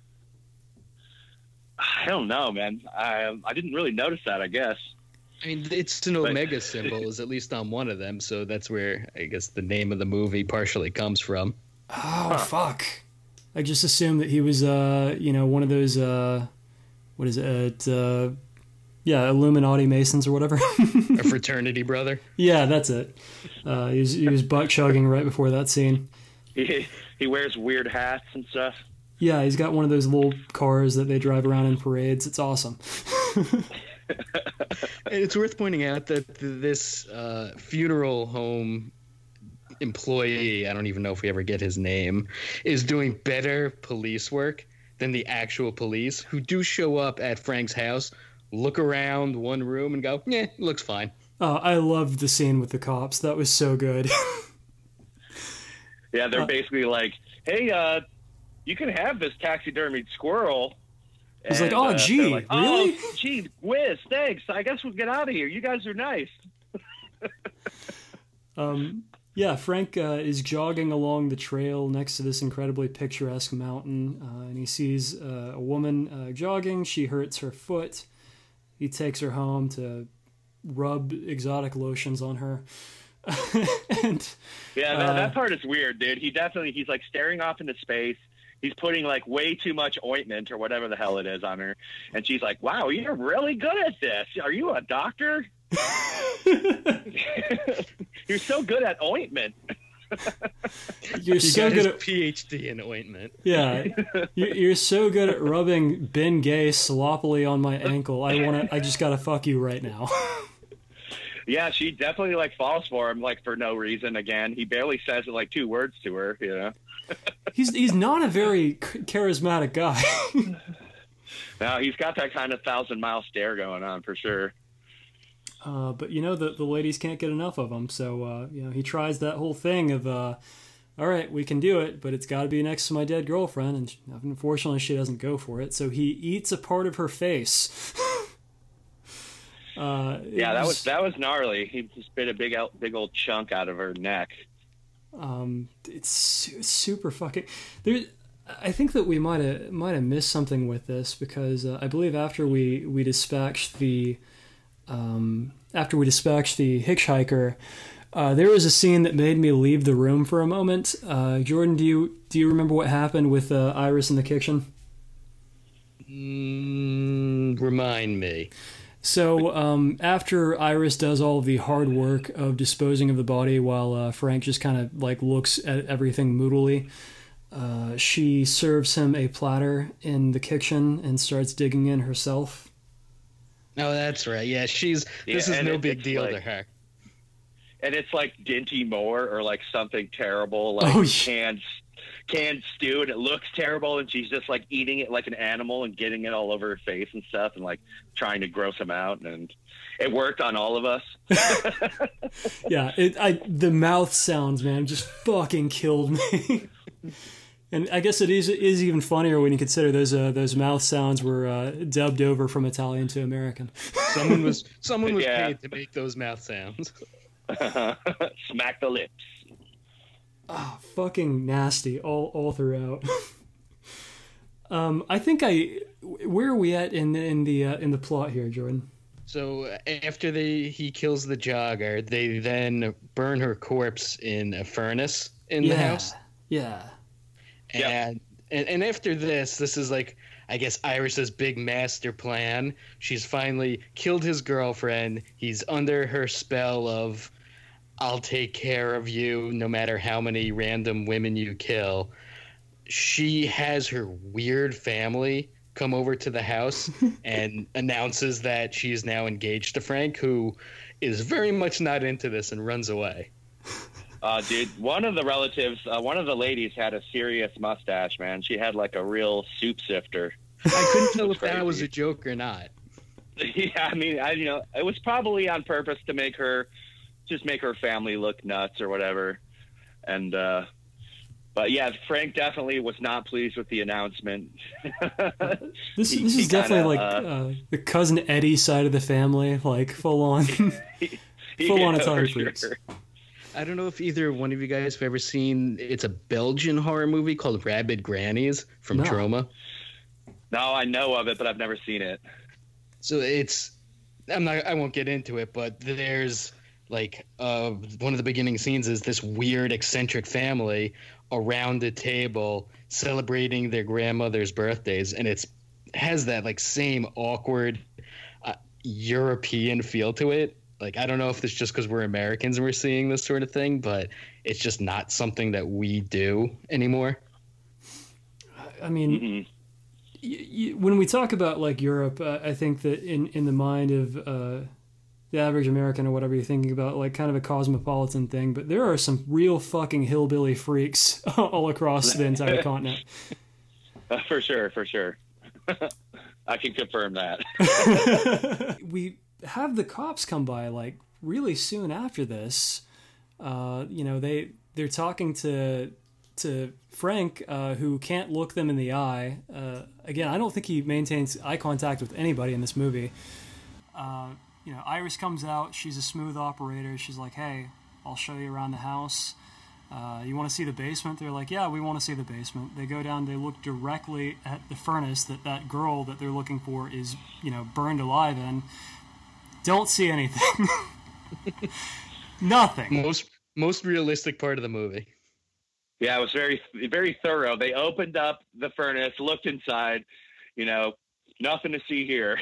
Speaker 6: I don't know, man. I didn't really notice that, I guess.
Speaker 5: I mean, it's an Omega symbol, is at least on one of them, so that's where I guess the name of the movie partially comes from.
Speaker 4: Oh, fuck. I just assumed that he was, one of those, what is it? Illuminati Masons or whatever.
Speaker 5: A fraternity brother?
Speaker 4: Yeah, that's it. He was butt chugging right before that scene.
Speaker 6: He wears weird hats and stuff.
Speaker 4: Yeah, he's got one of those little cars that they drive around in parades. It's awesome.
Speaker 5: It's worth pointing out that this funeral home employee, I don't even know if we ever get his name, is doing better police work than the actual police, who do show up at Frank's house, look around one room and go, yeah, looks fine.
Speaker 4: Oh, I loved the scene with the cops. That was so good.
Speaker 6: Yeah, they're basically like, hey, you can have this taxidermied squirrel.
Speaker 4: He's like, oh, gee,
Speaker 6: like,
Speaker 4: really?
Speaker 6: Oh, gee, whiz, thanks. I guess we'll get out of here. You guys are nice.
Speaker 4: Yeah, Frank is jogging along the trail next to this incredibly picturesque mountain, and he sees a woman jogging. She hurts her foot. He takes her home to rub exotic lotions on her. And
Speaker 6: that part is weird, dude. He's like staring off into space. He's putting like way too much ointment or whatever the hell it is on her. And she's like, wow, you're really good at this. Are you a doctor? You're so good at ointment.
Speaker 4: You're so good at
Speaker 5: PhD in ointment.
Speaker 4: Yeah, you're so good at rubbing Ben Gay sloppily on my ankle. I just gotta fuck you right now.
Speaker 6: Yeah, she definitely like falls for him like for no reason. Again, he barely says it like 2 words to her. You know,
Speaker 4: he's not a very charismatic guy.
Speaker 6: No, he's got that kind of 1,000-mile stare going on for sure.
Speaker 4: But the ladies can't get enough of him, so he tries that whole thing of, all right, we can do it, but it's got to be next to my dead girlfriend, and unfortunately she doesn't go for it. So he eats a part of her face.
Speaker 6: That was gnarly. He just bit a big old chunk out of her neck.
Speaker 4: It's super fucking. I think that we might have missed something with this because I believe after we dispatched the hitchhiker, there was a scene that made me leave the room for a moment. Jordan, do you remember what happened with Iris in the kitchen?
Speaker 5: Remind me.
Speaker 4: So after Iris does all of the hard work of disposing of the body while Frank just kind of like looks at everything moodily, she serves him a platter in the kitchen and starts digging in herself.
Speaker 5: Oh, that's right. Yeah, this is no big deal to her.
Speaker 6: And it's like Dinty Moore or like something terrible, like canned stew, and it looks terrible, and she's just like eating it like an animal and getting it all over her face and stuff, and like trying to gross him out, and it worked on all of us.
Speaker 4: Yeah, the mouth sounds, man, just fucking killed me. And I guess it is even funnier when you consider those mouth sounds were dubbed over from Italian to American.
Speaker 5: Someone was paid to make those mouth sounds.
Speaker 6: Smack the lips.
Speaker 4: Oh, fucking nasty all throughout. I think where are we at in the plot here, Jordan?
Speaker 5: So after he kills the jogger, they then burn her corpse in a furnace in the house.
Speaker 4: Yeah.
Speaker 5: And after this is like, I guess, Iris's big master plan. She's finally killed his girlfriend. He's under her spell of, I'll take care of you no matter how many random women you kill. She has her weird family come over to the house and announces that she is now engaged to Frank, who is very much not into this and runs away.
Speaker 6: Dude, one of the relatives, one of the ladies had a serious mustache, man. She had like a real soup sifter.
Speaker 5: I couldn't tell if that
Speaker 6: Crazy.
Speaker 5: was a joke or not.
Speaker 6: Yeah, I mean, it was probably on purpose to make her family look nuts or whatever. And, but yeah, Frank definitely was not pleased with the announcement.
Speaker 4: This
Speaker 6: He
Speaker 4: is definitely
Speaker 6: kinda,
Speaker 4: the cousin Eddie side of the family, like full on Atari freaks.
Speaker 6: Sure.
Speaker 5: I don't know if either one of you guys have ever seen. It's a Belgian horror movie called Rabid Grannies from
Speaker 4: No.
Speaker 5: Troma.
Speaker 6: No, I know of it, but I've never seen it.
Speaker 5: So I won't get into it, but there's like one of the beginning scenes is this weird eccentric family around a table celebrating their grandmother's birthdays, and it has that like same awkward European feel to it. Like, I don't know if it's just because we're Americans and we're seeing this sort of thing, but it's just not something that we do anymore.
Speaker 4: I mean, when we talk about like Europe, I think that in the mind of the average American or whatever, you're thinking about like kind of a cosmopolitan thing, but there are some real fucking hillbilly freaks all across the entire continent.
Speaker 6: For sure. I can confirm that.
Speaker 4: We have the cops come by like really soon after this. They're talking to Frank, who can't look them in the eye. Again, I don't think he maintains eye contact with anybody in this movie. Iris comes out. She's a smooth operator. She's like, "Hey, I'll show you around the house. You want to see the basement?" They're like, "Yeah, we want to see the basement." They go down. They look directly at the furnace that girl that they're looking for is, burned alive in. Don't see anything. Nothing.
Speaker 5: Most realistic part of the movie.
Speaker 6: Yeah, it was very, very thorough. They opened up the furnace, looked inside, nothing to see here.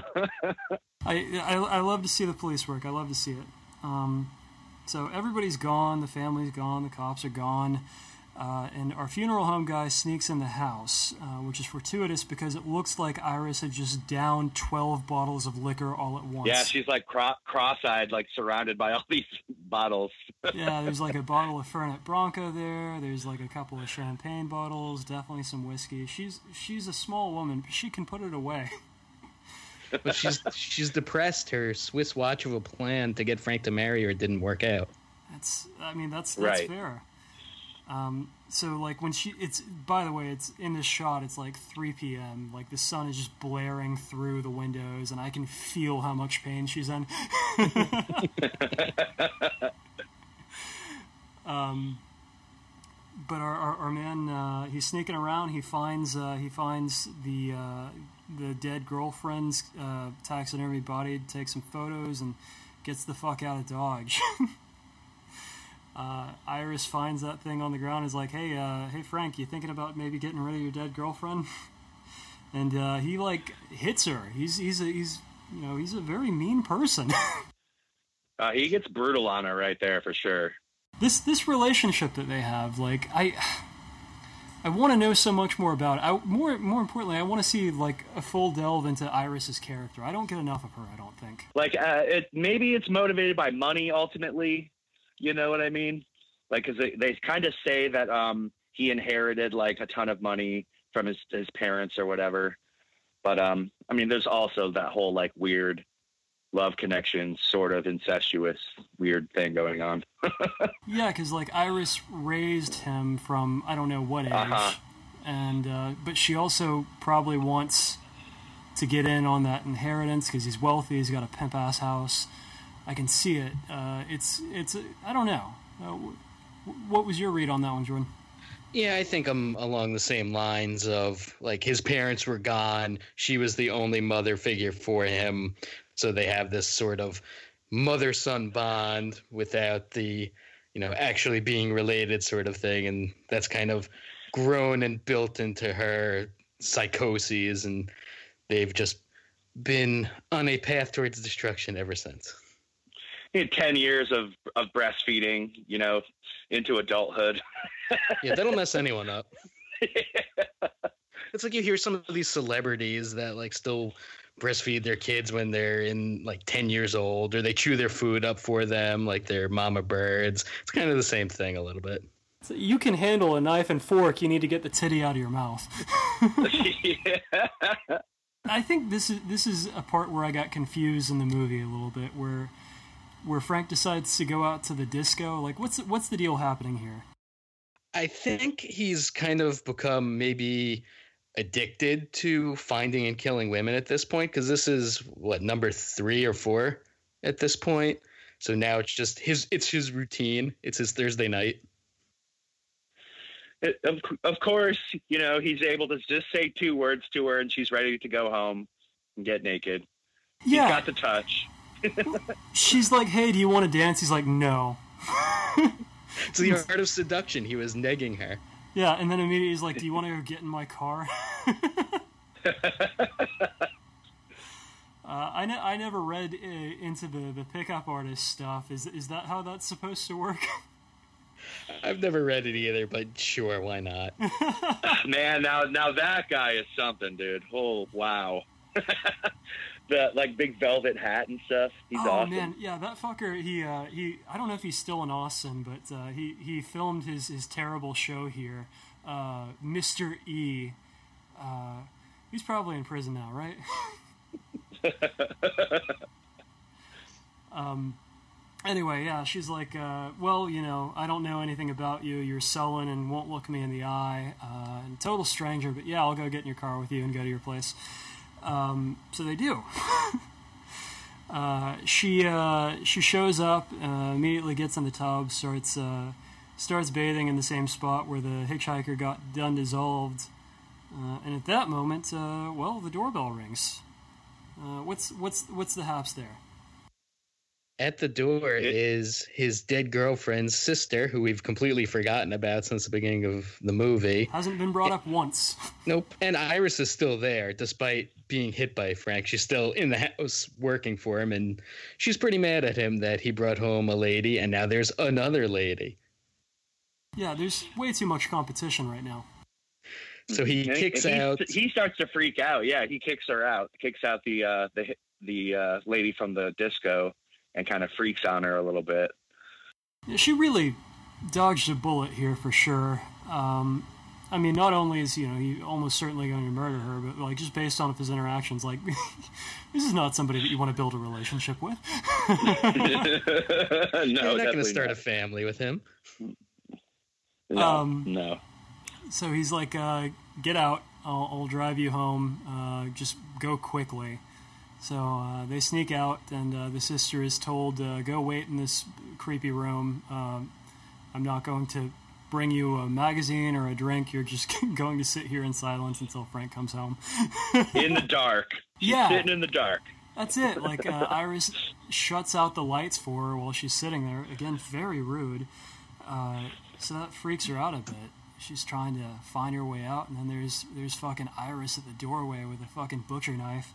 Speaker 4: I love to see the police work. I love to see it. So everybody's gone. The family's gone. The cops are gone. And our funeral home guy sneaks in the house, which is fortuitous because it looks like Iris had just downed 12 bottles of liquor all at once.
Speaker 6: Yeah, she's like cross-eyed, like surrounded by all these bottles.
Speaker 4: Yeah, there's like a bottle of Fernet Branca there. There's like a couple of champagne bottles, definitely some whiskey. She's a small woman, but she can put it away.
Speaker 5: But she's depressed. Her Swiss watch of a plan to get Frank to marry her didn't work out.
Speaker 4: That's
Speaker 6: right.
Speaker 4: Fair. So like by the way, it's in this shot, it's like 3 p.m. Like the sun is just blaring through the windows and I can feel how much pain she's in. But our man, he's sneaking around. He finds the dead girlfriend's taxidermy body, takes some photos and gets the fuck out of Dodge. Iris finds that thing on the ground and is like, hey Frank, you thinking about maybe getting rid of your dead girlfriend? And he like hits her. He's a very mean person.
Speaker 6: He gets brutal on her right there for sure.
Speaker 4: This relationship that they have, like I want to know so much more about it. More importantly, I want to see like a full delve into Iris's character. I don't get enough of her, I don't think.
Speaker 6: Like maybe it's motivated by money ultimately. You know what I mean? Like, cause they kind of say that he inherited like a ton of money from his parents or whatever. But I mean, there's also that whole like weird love connection, sort of incestuous weird thing going on.
Speaker 4: Yeah, because like Iris raised him from I don't know what age, and but she also probably wants to get in on that inheritance because he's wealthy. He's got a pimp ass house. I can see it. It's I don't know. What was your read on that one, Jordan?
Speaker 5: Yeah, I think I'm along the same lines of like his parents were gone. She was the only mother figure for him. So they have this sort of mother-son bond without the, actually being related sort of thing. And that's kind of grown and built into her psychoses. And they've just been on a path towards destruction ever since.
Speaker 6: 10 years of breastfeeding, into adulthood.
Speaker 5: Yeah, that'll mess anyone up. It's like you hear some of these celebrities that like still breastfeed their kids when they're in like 10 years old, or they chew their food up for them like they're mama birds. It's kind of the same thing a little bit.
Speaker 4: So you can handle a knife and fork. You need to get the titty out of your mouth.
Speaker 6: Yeah.
Speaker 4: I think this is a part where I got confused in the movie a little bit, where Frank decides to go out to the disco. Like, what's the deal happening here?
Speaker 5: I think he's kind of become maybe addicted to finding and killing women at this point, because this is what, number 3 or 4 at this point. So now it's just his routine. It's his Thursday night.
Speaker 6: Of course, you know, he's able to just say 2 words to her and she's ready to go home and get naked.
Speaker 4: Yeah.
Speaker 6: He's got the touch.
Speaker 4: She's like, hey, do you want to dance? He's like, no.
Speaker 5: It's the art of seduction. He was negging her.
Speaker 4: Yeah, and then immediately he's like, do you want to go get in my car? I never read into the pickup artist stuff. Is that how that's supposed to work?
Speaker 5: I've never read it either, but sure, why not?
Speaker 6: Man, now that guy is something, dude. Oh, wow. The like big velvet hat and stuff. He's awesome.
Speaker 4: Man, yeah, that fucker. He I don't know if he's still in Austin, but he filmed his terrible show here. Mr. E. He's probably in prison now, right? Anyway, yeah, she's like, well, you know, I don't know anything about you. You're sullen and won't look me in the eye. And total stranger, but yeah, I'll go get in your car with you and go to your place. So they do. She shows up, immediately gets in the tub, starts bathing in the same spot where the hitchhiker got done dissolved. And at that moment, well, the doorbell rings. What's the haps there?
Speaker 5: At the door is his dead girlfriend's sister, who we've completely forgotten about since the beginning of the movie.
Speaker 4: Hasn't been brought up once.
Speaker 5: Nope. And Iris is still there, despite being hit by Frank. She's still in the house working for him, and she's pretty mad at him that he brought home a lady, and now there's another lady.
Speaker 4: Yeah, there's way too much competition right now.
Speaker 5: So he kicks out.
Speaker 6: He starts to freak out. Yeah, he kicks her out. Kicks out the lady from the disco, and kind of freaks on her a little bit.
Speaker 4: Yeah, she really dodged a bullet here for sure. I mean, not only is he almost certainly going to murder her, but like just based on his interactions, like this is not somebody that you want to build a relationship with.
Speaker 6: No,
Speaker 5: you're not going to start
Speaker 6: not.
Speaker 5: a family with him.
Speaker 6: No.
Speaker 4: So he's like, "Get out! I'll drive you home. Just go quickly." So they sneak out, and the sister is told, "Go wait in this creepy room. I'm not going to bring you a magazine or a drink. You're just going to sit here in silence until Frank comes home."
Speaker 6: In the dark. She's sitting in the dark.
Speaker 4: That's it. Like Iris shuts out the lights for her while she's sitting there. Again, very rude. So that freaks her out a bit. She's trying to find her way out, and then there's fucking Iris at the doorway with a fucking butcher knife.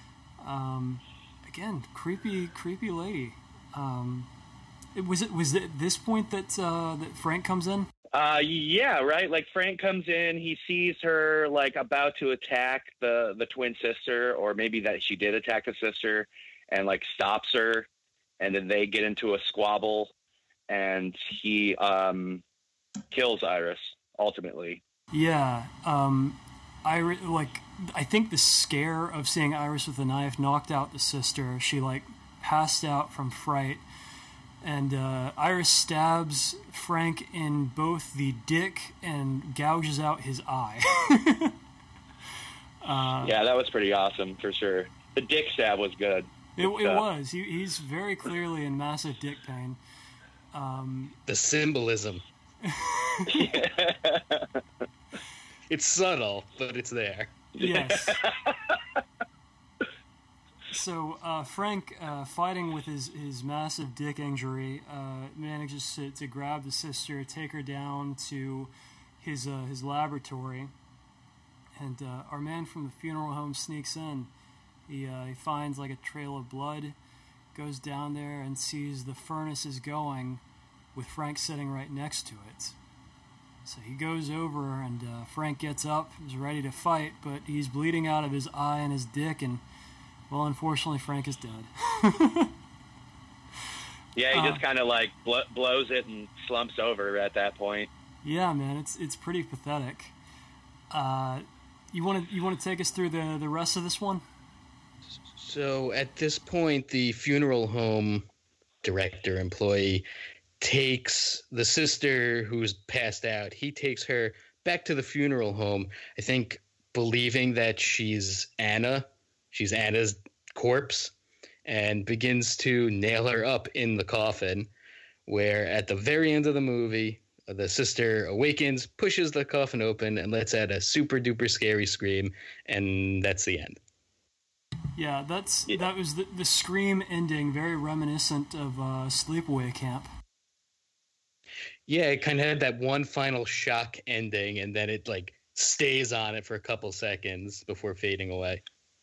Speaker 4: Again, creepy lady. Was it at this point that Frank comes in?
Speaker 6: Yeah, right. Like Frank comes in, he sees her like about to attack the twin sister, or maybe that she did attack the sister, and like stops her, and then they get into a squabble, and he kills Iris ultimately.
Speaker 4: Yeah. I think the scare of seeing Iris with a knife knocked out the sister. She like passed out from fright, and Iris stabs Frank in both the dick and gouges out his eye.
Speaker 6: Yeah, that was pretty awesome for sure. The dick stab was good.
Speaker 4: It was. He's very clearly in massive dick pain.
Speaker 5: The symbolism. It's subtle, but it's there.
Speaker 4: Yes. So Frank, fighting with his massive dick injury, manages to grab the sister, take her down to his laboratory, and our man from the funeral home sneaks in. He finds like a trail of blood, goes down there and sees the furnace is going, with Frank sitting right next to it. So he goes over, and Frank gets up, is ready to fight, but he's bleeding out of his eye and his dick, and Well, unfortunately, Frank is dead.
Speaker 6: Yeah, he just kind of like blows it and slumps over at that point.
Speaker 4: Yeah, man, it's pretty pathetic. You want to take us through the rest of this one?
Speaker 5: So at this point, the funeral home employee takes the sister who's passed out. He takes her back to the funeral home, I think believing that she's Anna. She's Anna's corpse, and begins to nail her up in the coffin, where at the very end of the movie, the sister awakens, pushes the coffin open, and lets out a super duper scary scream, and that's the end.
Speaker 4: Yeah, that was the scream ending, very reminiscent of Sleepaway Camp.
Speaker 5: Yeah, it kind of had that one final shock ending, and then it like stays on it for a couple seconds before fading away.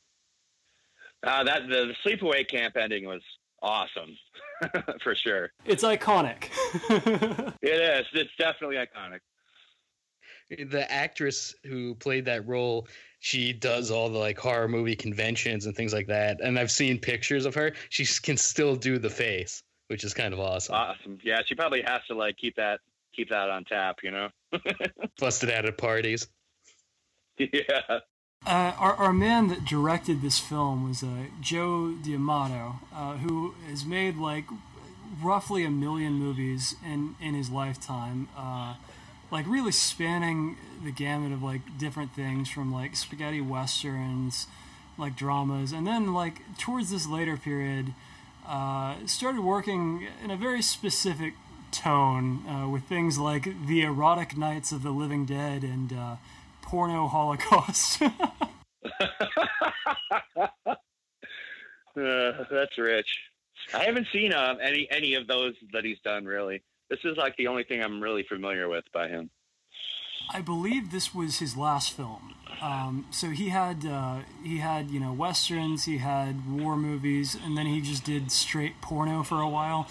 Speaker 6: The Sleepaway Camp ending was awesome, for sure.
Speaker 4: It's iconic.
Speaker 6: It is. It's definitely iconic.
Speaker 5: The actress who played that role, she does all the like horror movie conventions and things like that. And I've seen pictures of her. She can still do the face, which is kind of awesome.
Speaker 6: Awesome. Yeah, she probably has to like keep that on tap, you know.
Speaker 5: Busted out at parties.
Speaker 6: Yeah.
Speaker 4: Our man that directed this film was Joe D'Amato, who has made like roughly 1 million movies in his lifetime, like really spanning the gamut of like different things, from like spaghetti westerns, like dramas, and then like towards this later period, started working in a very specific tone with things like the erotic Nights of the Living Dead and Porno Holocaust.
Speaker 6: That's rich. I haven't seen any of those that he's done, really. This is like the only thing I'm really familiar with by him.
Speaker 4: I believe this was his last film. So he had westerns, he had war movies, and then he just did straight porno for a while.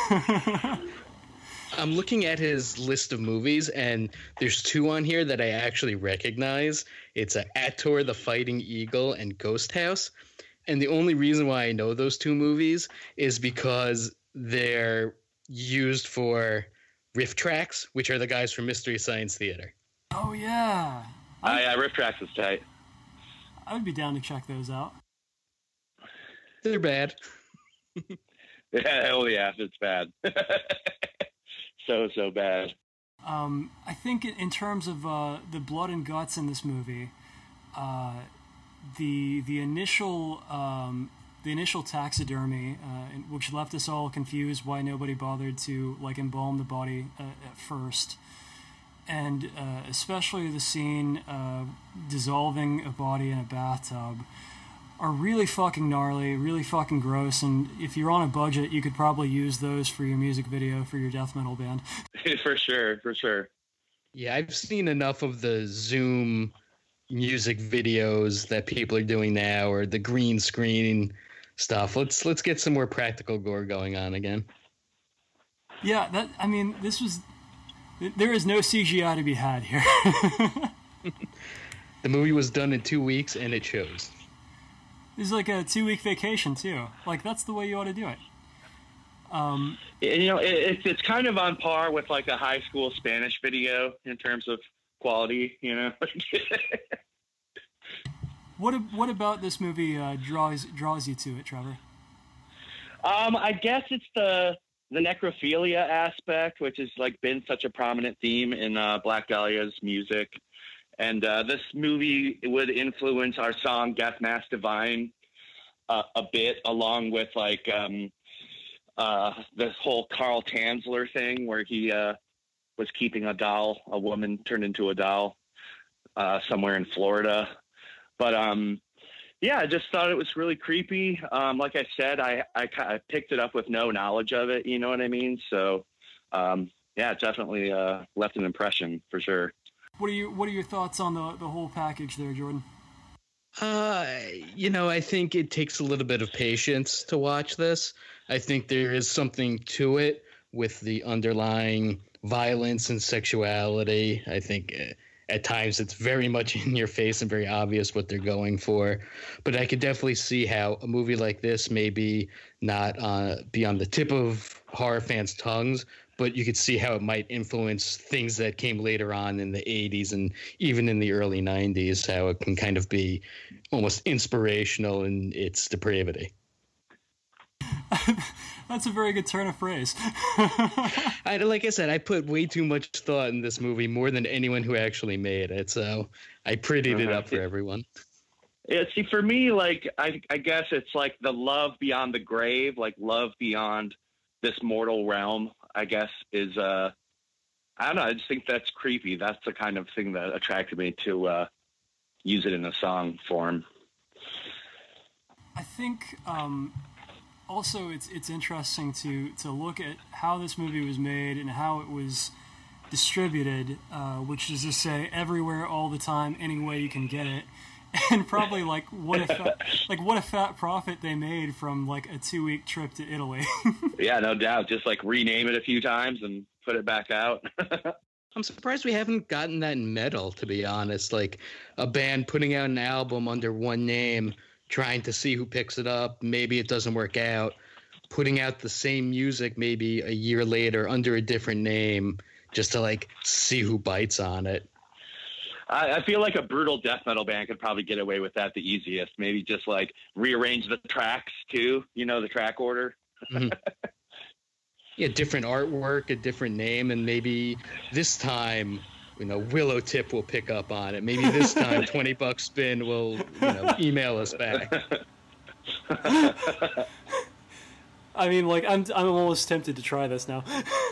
Speaker 5: I'm looking at his list of movies, and there's 2 on here that I actually recognize. It's Ator the Fighting Eagle and Ghost House. And the only reason why I know those 2 movies is because they're used for riff tracks, which are the guys from Mystery Science Theater.
Speaker 4: Oh, yeah.
Speaker 6: Yeah, riff tracks is tight.
Speaker 4: I would be down to check those out.
Speaker 5: They're bad.
Speaker 6: Yeah, oh yeah, it's bad. So bad.
Speaker 4: I think in terms of the blood and guts in this movie, the initial taxidermy, which left us all confused why nobody bothered to like embalm the body at first, and especially the scene of dissolving a body in a bathtub, are really fucking gnarly, really fucking gross, and if you're on a budget, you could probably use those for your music video for your death metal band.
Speaker 6: For sure.
Speaker 5: Yeah, I've seen enough of the Zoom music videos that people are doing now, or the green screen stuff. Let's get some more practical gore going on again.
Speaker 4: Yeah, there is no CGI to be had here.
Speaker 5: The movie was done in 2 weeks, and it shows.
Speaker 4: This is like a 2-week vacation too. Like that's the way you ought to do it.
Speaker 6: It's kind of on par with like a high school Spanish video in terms of quality. You know.
Speaker 4: What about this movie draws you to it, Trevor?
Speaker 6: I guess it's the necrophilia aspect, which has like been such a prominent theme in Black Dahlia's music. And this movie would influence our song Death Mass Divine a bit, along with like this whole Carl Tanzler thing where he was keeping a woman turned into a doll somewhere in Florida. But yeah, I just thought it was really creepy. Like I said, I picked it up with no knowledge of it. You know what I mean? So yeah, it definitely left an impression for sure.
Speaker 4: What are your thoughts on the whole package there, Jordan?
Speaker 5: I think it takes a little bit of patience to watch this. I think there is something to it with the underlying violence and sexuality. I think at times it's very much in your face and very obvious what they're going for. But I could definitely see how a movie like this maybe not be on the tip of horror fans' tongues, but you could see how it might influence things that came later on in the 80s and even in the early 90s, how it can kind of be almost inspirational in its depravity.
Speaker 4: That's a very good turn of phrase.
Speaker 5: Like I said, I put way too much thought in this movie, more than anyone who actually made it. So I prettied it up for everyone.
Speaker 6: Yeah, see, for me, like, I guess it's like the love beyond the grave, like love beyond this mortal realm, I guess, is, I don't know, I just think that's creepy. That's the kind of thing that attracted me to use it in a song form.
Speaker 4: I think also it's interesting to look at how this movie was made and how it was distributed, which is to say everywhere, all the time, any way you can get it. And probably like what a fat profit they made from like a 2-week trip to Italy.
Speaker 6: Yeah, no doubt. Just like rename it a few times and put it back out.
Speaker 5: I'm surprised we haven't gotten that in metal, to be honest. Like a band putting out an album under one name, trying to see who picks it up. Maybe it doesn't work out. Putting out the same music maybe a year later under a different name, just to like see who bites on it.
Speaker 6: I feel like a brutal death metal band could probably get away with that the easiest. Maybe just like rearrange the tracks too, the track order.
Speaker 5: Mm-hmm. Yeah, different artwork, a different name, and maybe this time, Willow Tip will pick up on it. Maybe this time $20 Spin will, email us back.
Speaker 4: I mean, like I'm almost tempted to try this now.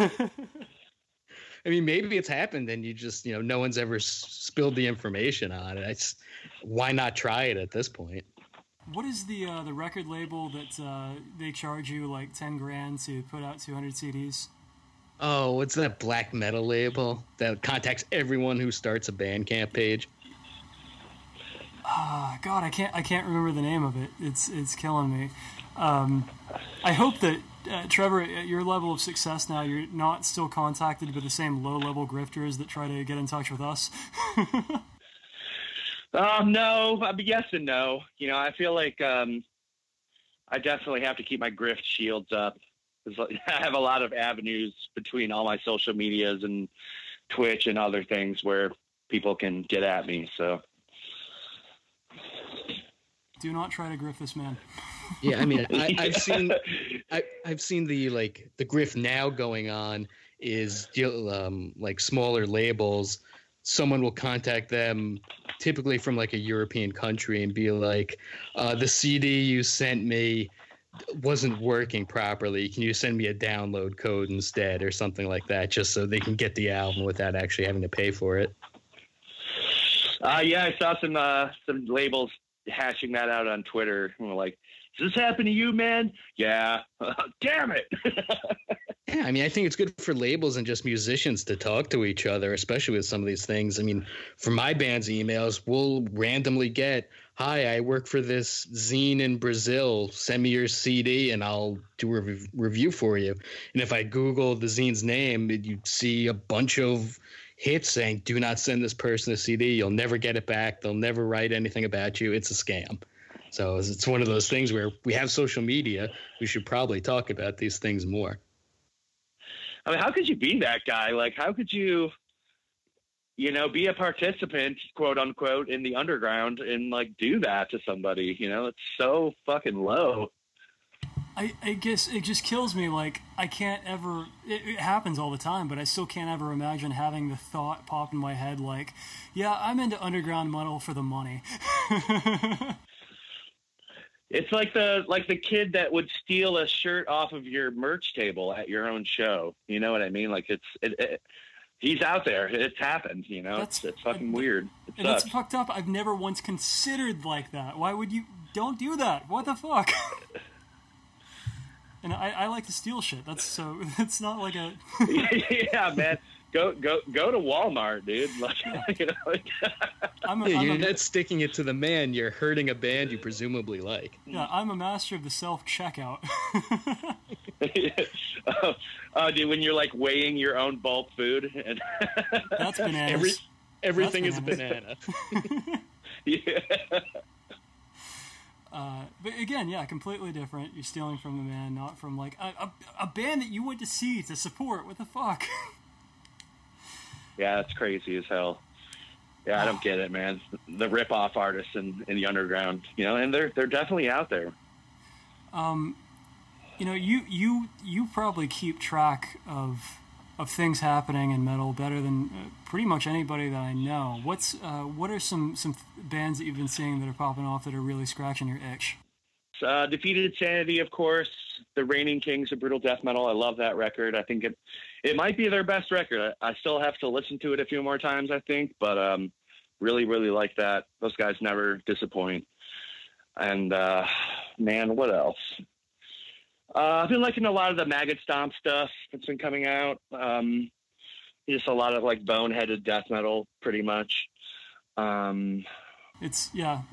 Speaker 5: I mean, maybe it's happened and you just, no one's ever spilled the information on it. Why not try it at this point?
Speaker 4: What is the record label that they charge you like $10,000 to put out 200 CDs?
Speaker 5: Oh, what's that black metal label that contacts everyone who starts a Bandcamp page?
Speaker 4: God, I can't remember the name of it. It's killing me. I hope that Trevor, at your level of success now, you're not still contacted by the same low-level grifters that try to get in touch with us.
Speaker 6: No, yes and no. I feel like I definitely have to keep my grift shields up. I have a lot of avenues between all my social medias and Twitch and other things where people can get at me. So,
Speaker 4: do not try to grift this man.
Speaker 5: Yeah, I mean, I've seen the grift now going on is like smaller labels. Someone will contact them, typically from like a European country, and be like, the CD you sent me wasn't working properly. Can you send me a download code instead or something like that, just so they can get the album without actually having to pay for it?
Speaker 6: Yeah, I saw some labels hashing that out on Twitter. Like, does this happen to you, man? Yeah. Damn it.
Speaker 5: Yeah, I mean, I think it's good for labels and just musicians to talk to each other, especially with some of these things. I mean, for my band's emails, we'll randomly get, hi, I work for this zine in Brazil. Send me your CD and I'll do a review for you. And if I Google the zine's name, you see a bunch of hits saying, do not send this person a CD. You'll never get it back. They'll never write anything about you. It's a scam. So it's one of those things where we have social media. We should probably talk about these things more.
Speaker 6: I mean, how could you be that guy? Like, how could you, be a participant, quote unquote, in the underground and like do that to somebody? It's so fucking low.
Speaker 4: I guess it just kills me. Like, I can't ever, it happens all the time, but I still can't ever imagine having the thought pop in my head like, yeah, I'm into underground metal for the money.
Speaker 6: It's like the kid that would steal a shirt off of your merch table at your own show. You know what I mean? Like he's out there. It's happened. It's fucking weird.
Speaker 4: And that's fucked up. I've never once considered like that. Why would you? Don't do that. What the fuck? And I like to steal shit. It's not like a.
Speaker 6: Yeah, man. Go to Walmart, dude.
Speaker 5: You're not sticking it to the man. You're hurting a band you presumably like.
Speaker 4: Yeah, I'm a master of the self-checkout.
Speaker 6: Dude, when you're like weighing your own bulk food. And
Speaker 4: That's bananas.
Speaker 5: Everything is a
Speaker 4: banana.
Speaker 5: banana.
Speaker 6: Yeah.
Speaker 4: But again, yeah, completely different. You're stealing from the man, not from like a band that you went to see to support. What the fuck?
Speaker 6: Yeah, it's crazy as hell. Yeah, I don't get it, man. The rip-off artists in the underground, you know, and they're definitely out there.
Speaker 4: You know, you probably keep track of things happening in metal better than pretty much anybody that I know. What are some bands that you've been seeing that are popping off that are really scratching your itch?
Speaker 6: Defeated Sanity, of course, the reigning kings of brutal death metal. I love that record. I think it might be their best record. I still have to listen to it a few more times, I think, but really, really like that. Those guys never disappoint. And man, what else? I've been liking a lot of the Maggot Stomp stuff that's been coming out. Just a lot of like boneheaded death metal, pretty much.
Speaker 4: It's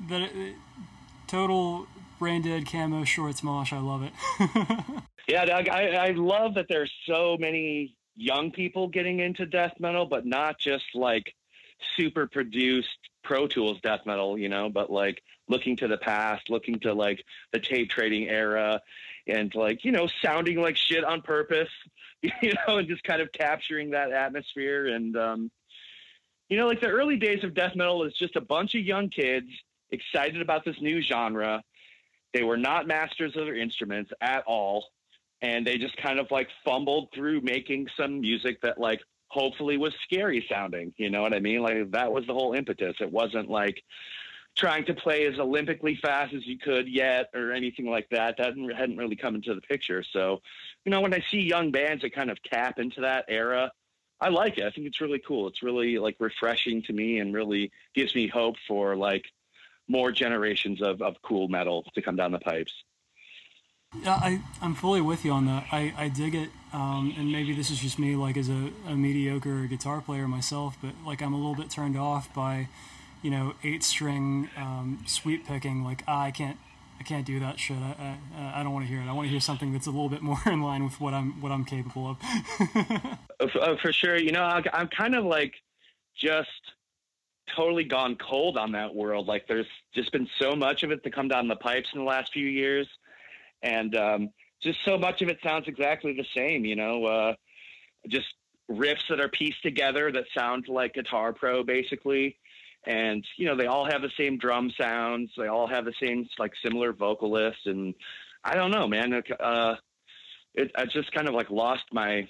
Speaker 4: total brain dead camo shorts mosh. I love it.
Speaker 6: Yeah, Doug, I love that there's so many young people getting into death metal, but not just like super produced Pro Tools death metal, you know, but like looking to the past, looking to like the tape trading era, and like, you know, sounding like shit on purpose, you know, and just kind of capturing that atmosphere. And, you know, like the early days of death metal is just a bunch of young kids excited about this new genre. They were not masters of their instruments at all. And they just kind of like fumbled through making some music that like hopefully was scary sounding. You know what I mean? Like that was the whole impetus. It wasn't like trying to play as Olympically fast as you could yet or anything like that. That hadn't really come into the picture. So, you know, when I see young bands that kind of tap into that era, I like it. I think it's really cool. It's really like refreshing to me and really gives me hope for like more generations of cool metal to come down the pipes.
Speaker 4: Yeah, I'm fully with you on that. I dig it, and maybe this is just me, like as a mediocre guitar player myself, but like I'm a little bit turned off by, you know, 8-string sweep picking. Like I can't do that shit. I don't want to hear it. I want to hear something that's a little bit more in line with what I'm capable of.
Speaker 6: For sure. You know, I'm kind of like just totally gone cold on that world. Like there's just been so much of it to come down the pipes in the last few years. And just so much of it sounds exactly the same, you know, just riffs that are pieced together that sound like Guitar Pro, basically. And, you know, they all have the same drum sounds. They all have the same, like, similar vocalists. And I don't know, man. I just kind of, like, lost my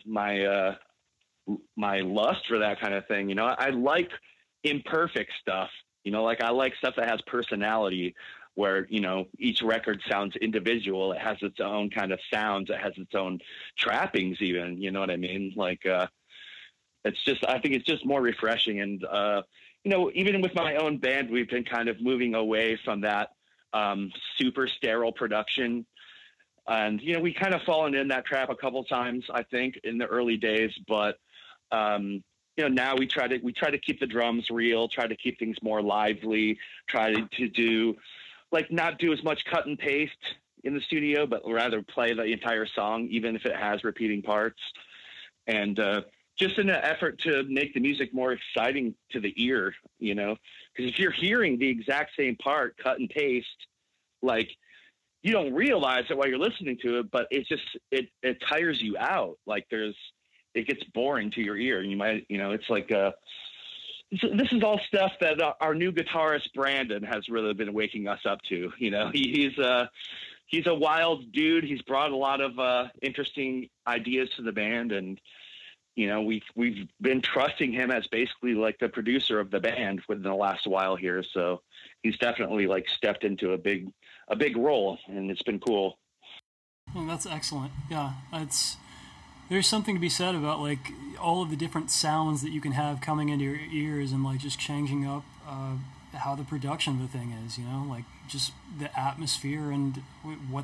Speaker 6: lust for that kind of thing. You know, I like imperfect stuff. You know, like, I like stuff that has personality, where, you know, each record sounds individual. It has its own kind of sounds. It has its own trappings even, you know what I mean? Like, it's just, I think it's just more refreshing. And, you know, even with my own band, we've been kind of moving away from that super sterile production. And, you know, we kind of fallen in that trap a couple times, I think, in the early days. But, you know, now we try to keep the drums real, try to keep things more lively, try to do, like, not do as much cut and paste in the studio, but rather play the entire song, even if it has repeating parts. And just in an effort to make the music more exciting to the ear, you know, because if you're hearing the exact same part cut and paste, like, you don't realize it while you're listening to it, but it's just, it tires you out. Like it gets boring to your ear, and you might, you know, it's like, this is all stuff that our new guitarist Brandon has really been waking us up to. You know, he's a wild dude. He's brought a lot of interesting ideas to the band, and you know, we've been trusting him as basically like the producer of the band within the last while here. So he's definitely like stepped into a big role, and it's been cool.
Speaker 4: Oh, that's excellent. Yeah, there's something to be said about like all of the different sounds that you can have coming into your ears, and like just changing up how the production of the thing is, you know, like just the atmosphere and what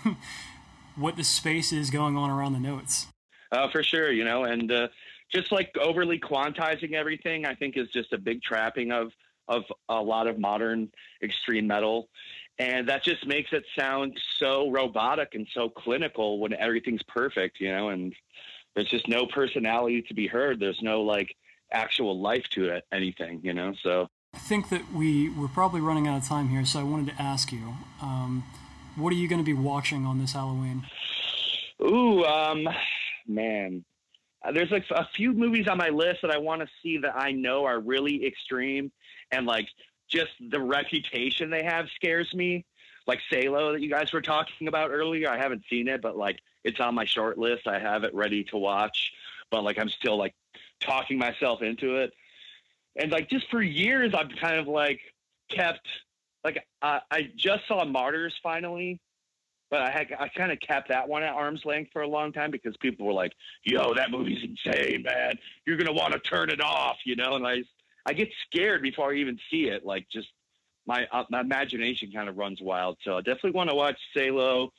Speaker 4: the space is going on around the notes.
Speaker 6: For sure, you know, and just like overly quantizing everything, I think is just a big trapping of a lot of modern extreme metal. And that just makes it sound so robotic and so clinical when everything's perfect, you know, and there's just no personality to be heard. There's no like actual life to it, anything, you know. So
Speaker 4: I think that we're probably running out of time here, so I wanted to ask you, what are you going to be watching on this Halloween?
Speaker 6: Ooh, man, there's like a few movies on my list that I want to see that I know are really extreme, and like just the reputation they have scares me. Like Salo that you guys were talking about earlier. I haven't seen it, but like it's on my short list. I have it ready to watch, but like I'm still like talking myself into it. And like just for years, I've kind of like kept like I just saw Martyrs finally, but I kind of kept that one at arm's length for a long time because people were like, "Yo, that movie's insane, man. You're gonna want to turn it off," you know. And I get scared before I even see it. Like just my imagination kind of runs wild. So I definitely want to watch Salo.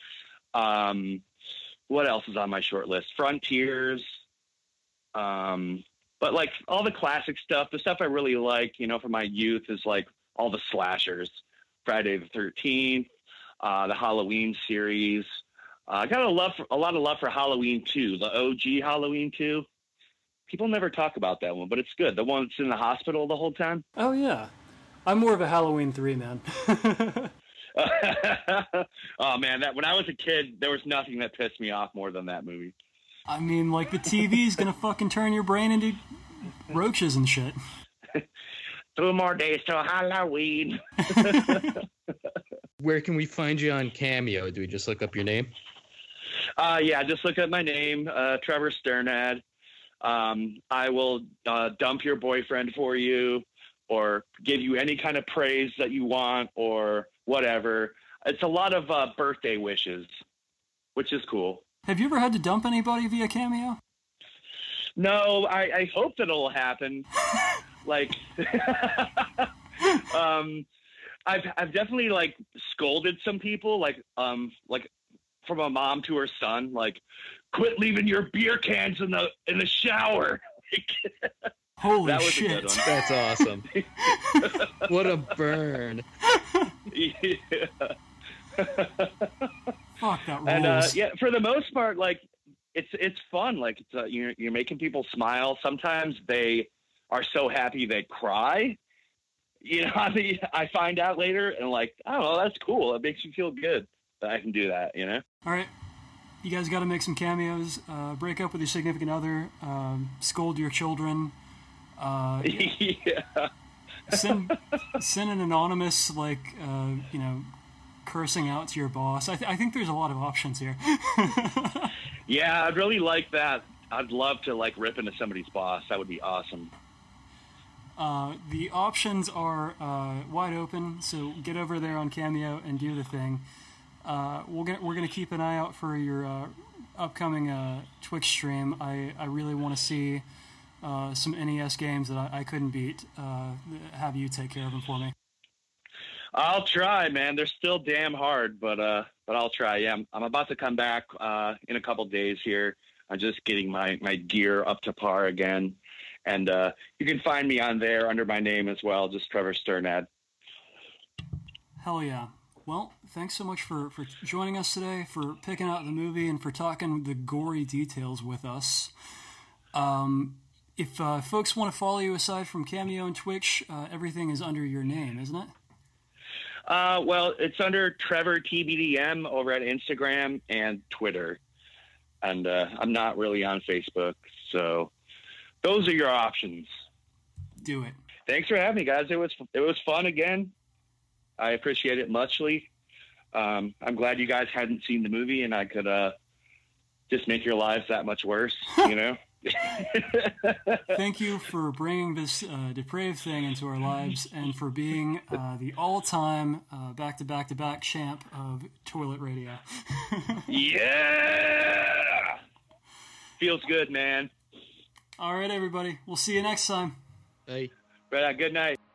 Speaker 6: What else is on my short list? Frontiers. But like all the classic stuff, the stuff I really like, you know, from my youth is like all the slashers, Friday the 13th, the Halloween series. I got a lot of love for Halloween 2, the OG Halloween 2. People never talk about that one, but it's good. The one that's in the hospital the whole time.
Speaker 4: Oh yeah, I'm more of a Halloween 3 man.
Speaker 6: Oh man, that when I was a kid, there was nothing that pissed me off more than that movie.
Speaker 4: I mean, like the TV's gonna fucking turn your brain into roaches and shit.
Speaker 6: 2 more days till Halloween.
Speaker 5: Where can we find you on Cameo? Do we just look up your name?
Speaker 6: Yeah, just look up my name, Trevor Sternad. I will dump your boyfriend for you, or give you any kind of praise that you want, or whatever. It's a lot of birthday wishes, which is cool.
Speaker 4: Have you ever had to dump anybody via Cameo?
Speaker 6: No, I hope that it'll happen. Like, I've definitely like scolded some people, like from a mom to her son, like, quit leaving your beer cans in the shower.
Speaker 4: Holy
Speaker 6: that was
Speaker 4: shit!
Speaker 6: A good one.
Speaker 5: That's awesome. What a burn!
Speaker 6: Yeah.
Speaker 4: Fuck, that rules.
Speaker 6: And yeah, for the most part, like it's fun. Like it's, you're making people smile. Sometimes they are so happy they cry. You know, I find out later, and like, oh, that's cool. It makes you feel good that I can do that. You know.
Speaker 4: All right, you guys got to make some cameos. Break up with your significant other. Scold your children.
Speaker 6: Yeah.
Speaker 4: Send an anonymous, like, you know, cursing out to your boss. I think there's a lot of options here.
Speaker 6: Yeah, I'd really like that. I'd love to like rip into somebody's boss. That would be awesome.
Speaker 4: The options are wide open, so get over there on Cameo and do the thing. We're gonna keep an eye out for your upcoming Twitch stream. I really want to see some NES games that I couldn't beat. Have you take care of them for me?
Speaker 6: I'll try, man. They're still damn hard, but I'll try. Yeah, I'm about to come back in a couple days here. I'm just getting my gear up to par again. And you can find me on there under my name as well, just Trevor Sternad.
Speaker 4: Hell yeah. Well, thanks so much for joining us today, for picking out the movie, and for talking the gory details with us. If folks want to follow you aside from Cameo and Twitch, everything is under your name, isn't it?
Speaker 6: Well, it's under Trevor TBDM over at Instagram and Twitter. And I'm not really on Facebook, so those are your options.
Speaker 4: Do it.
Speaker 6: Thanks for having me, guys. It was fun again. I appreciate it muchly. I'm glad you guys hadn't seen the movie, and I could just make your lives that much worse, you know?
Speaker 4: Thank you for bringing this depraved thing into our lives, and for being the all-time back-to-back-to-back champ of toilet radio.
Speaker 6: Yeah! Feels good, man.
Speaker 4: All right, everybody. We'll see you next time.
Speaker 5: Bye.
Speaker 6: Right on. Good night.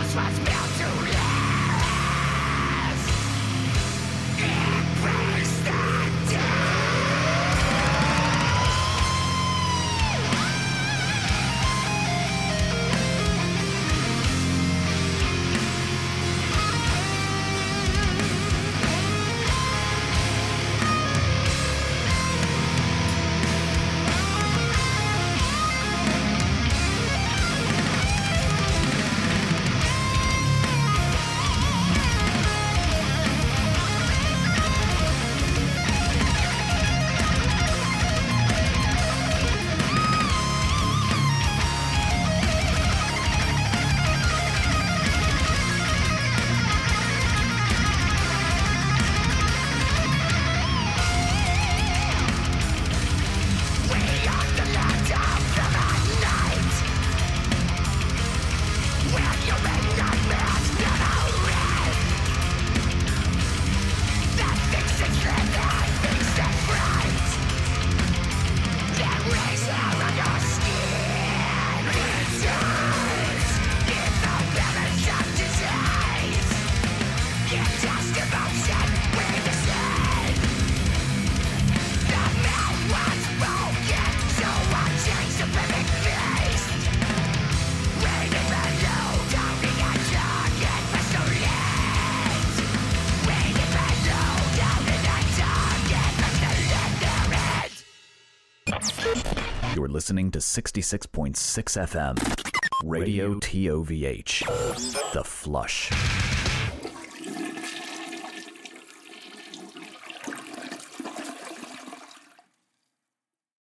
Speaker 1: You're listening to 66.6 FM, Radio TOVH, The Flush.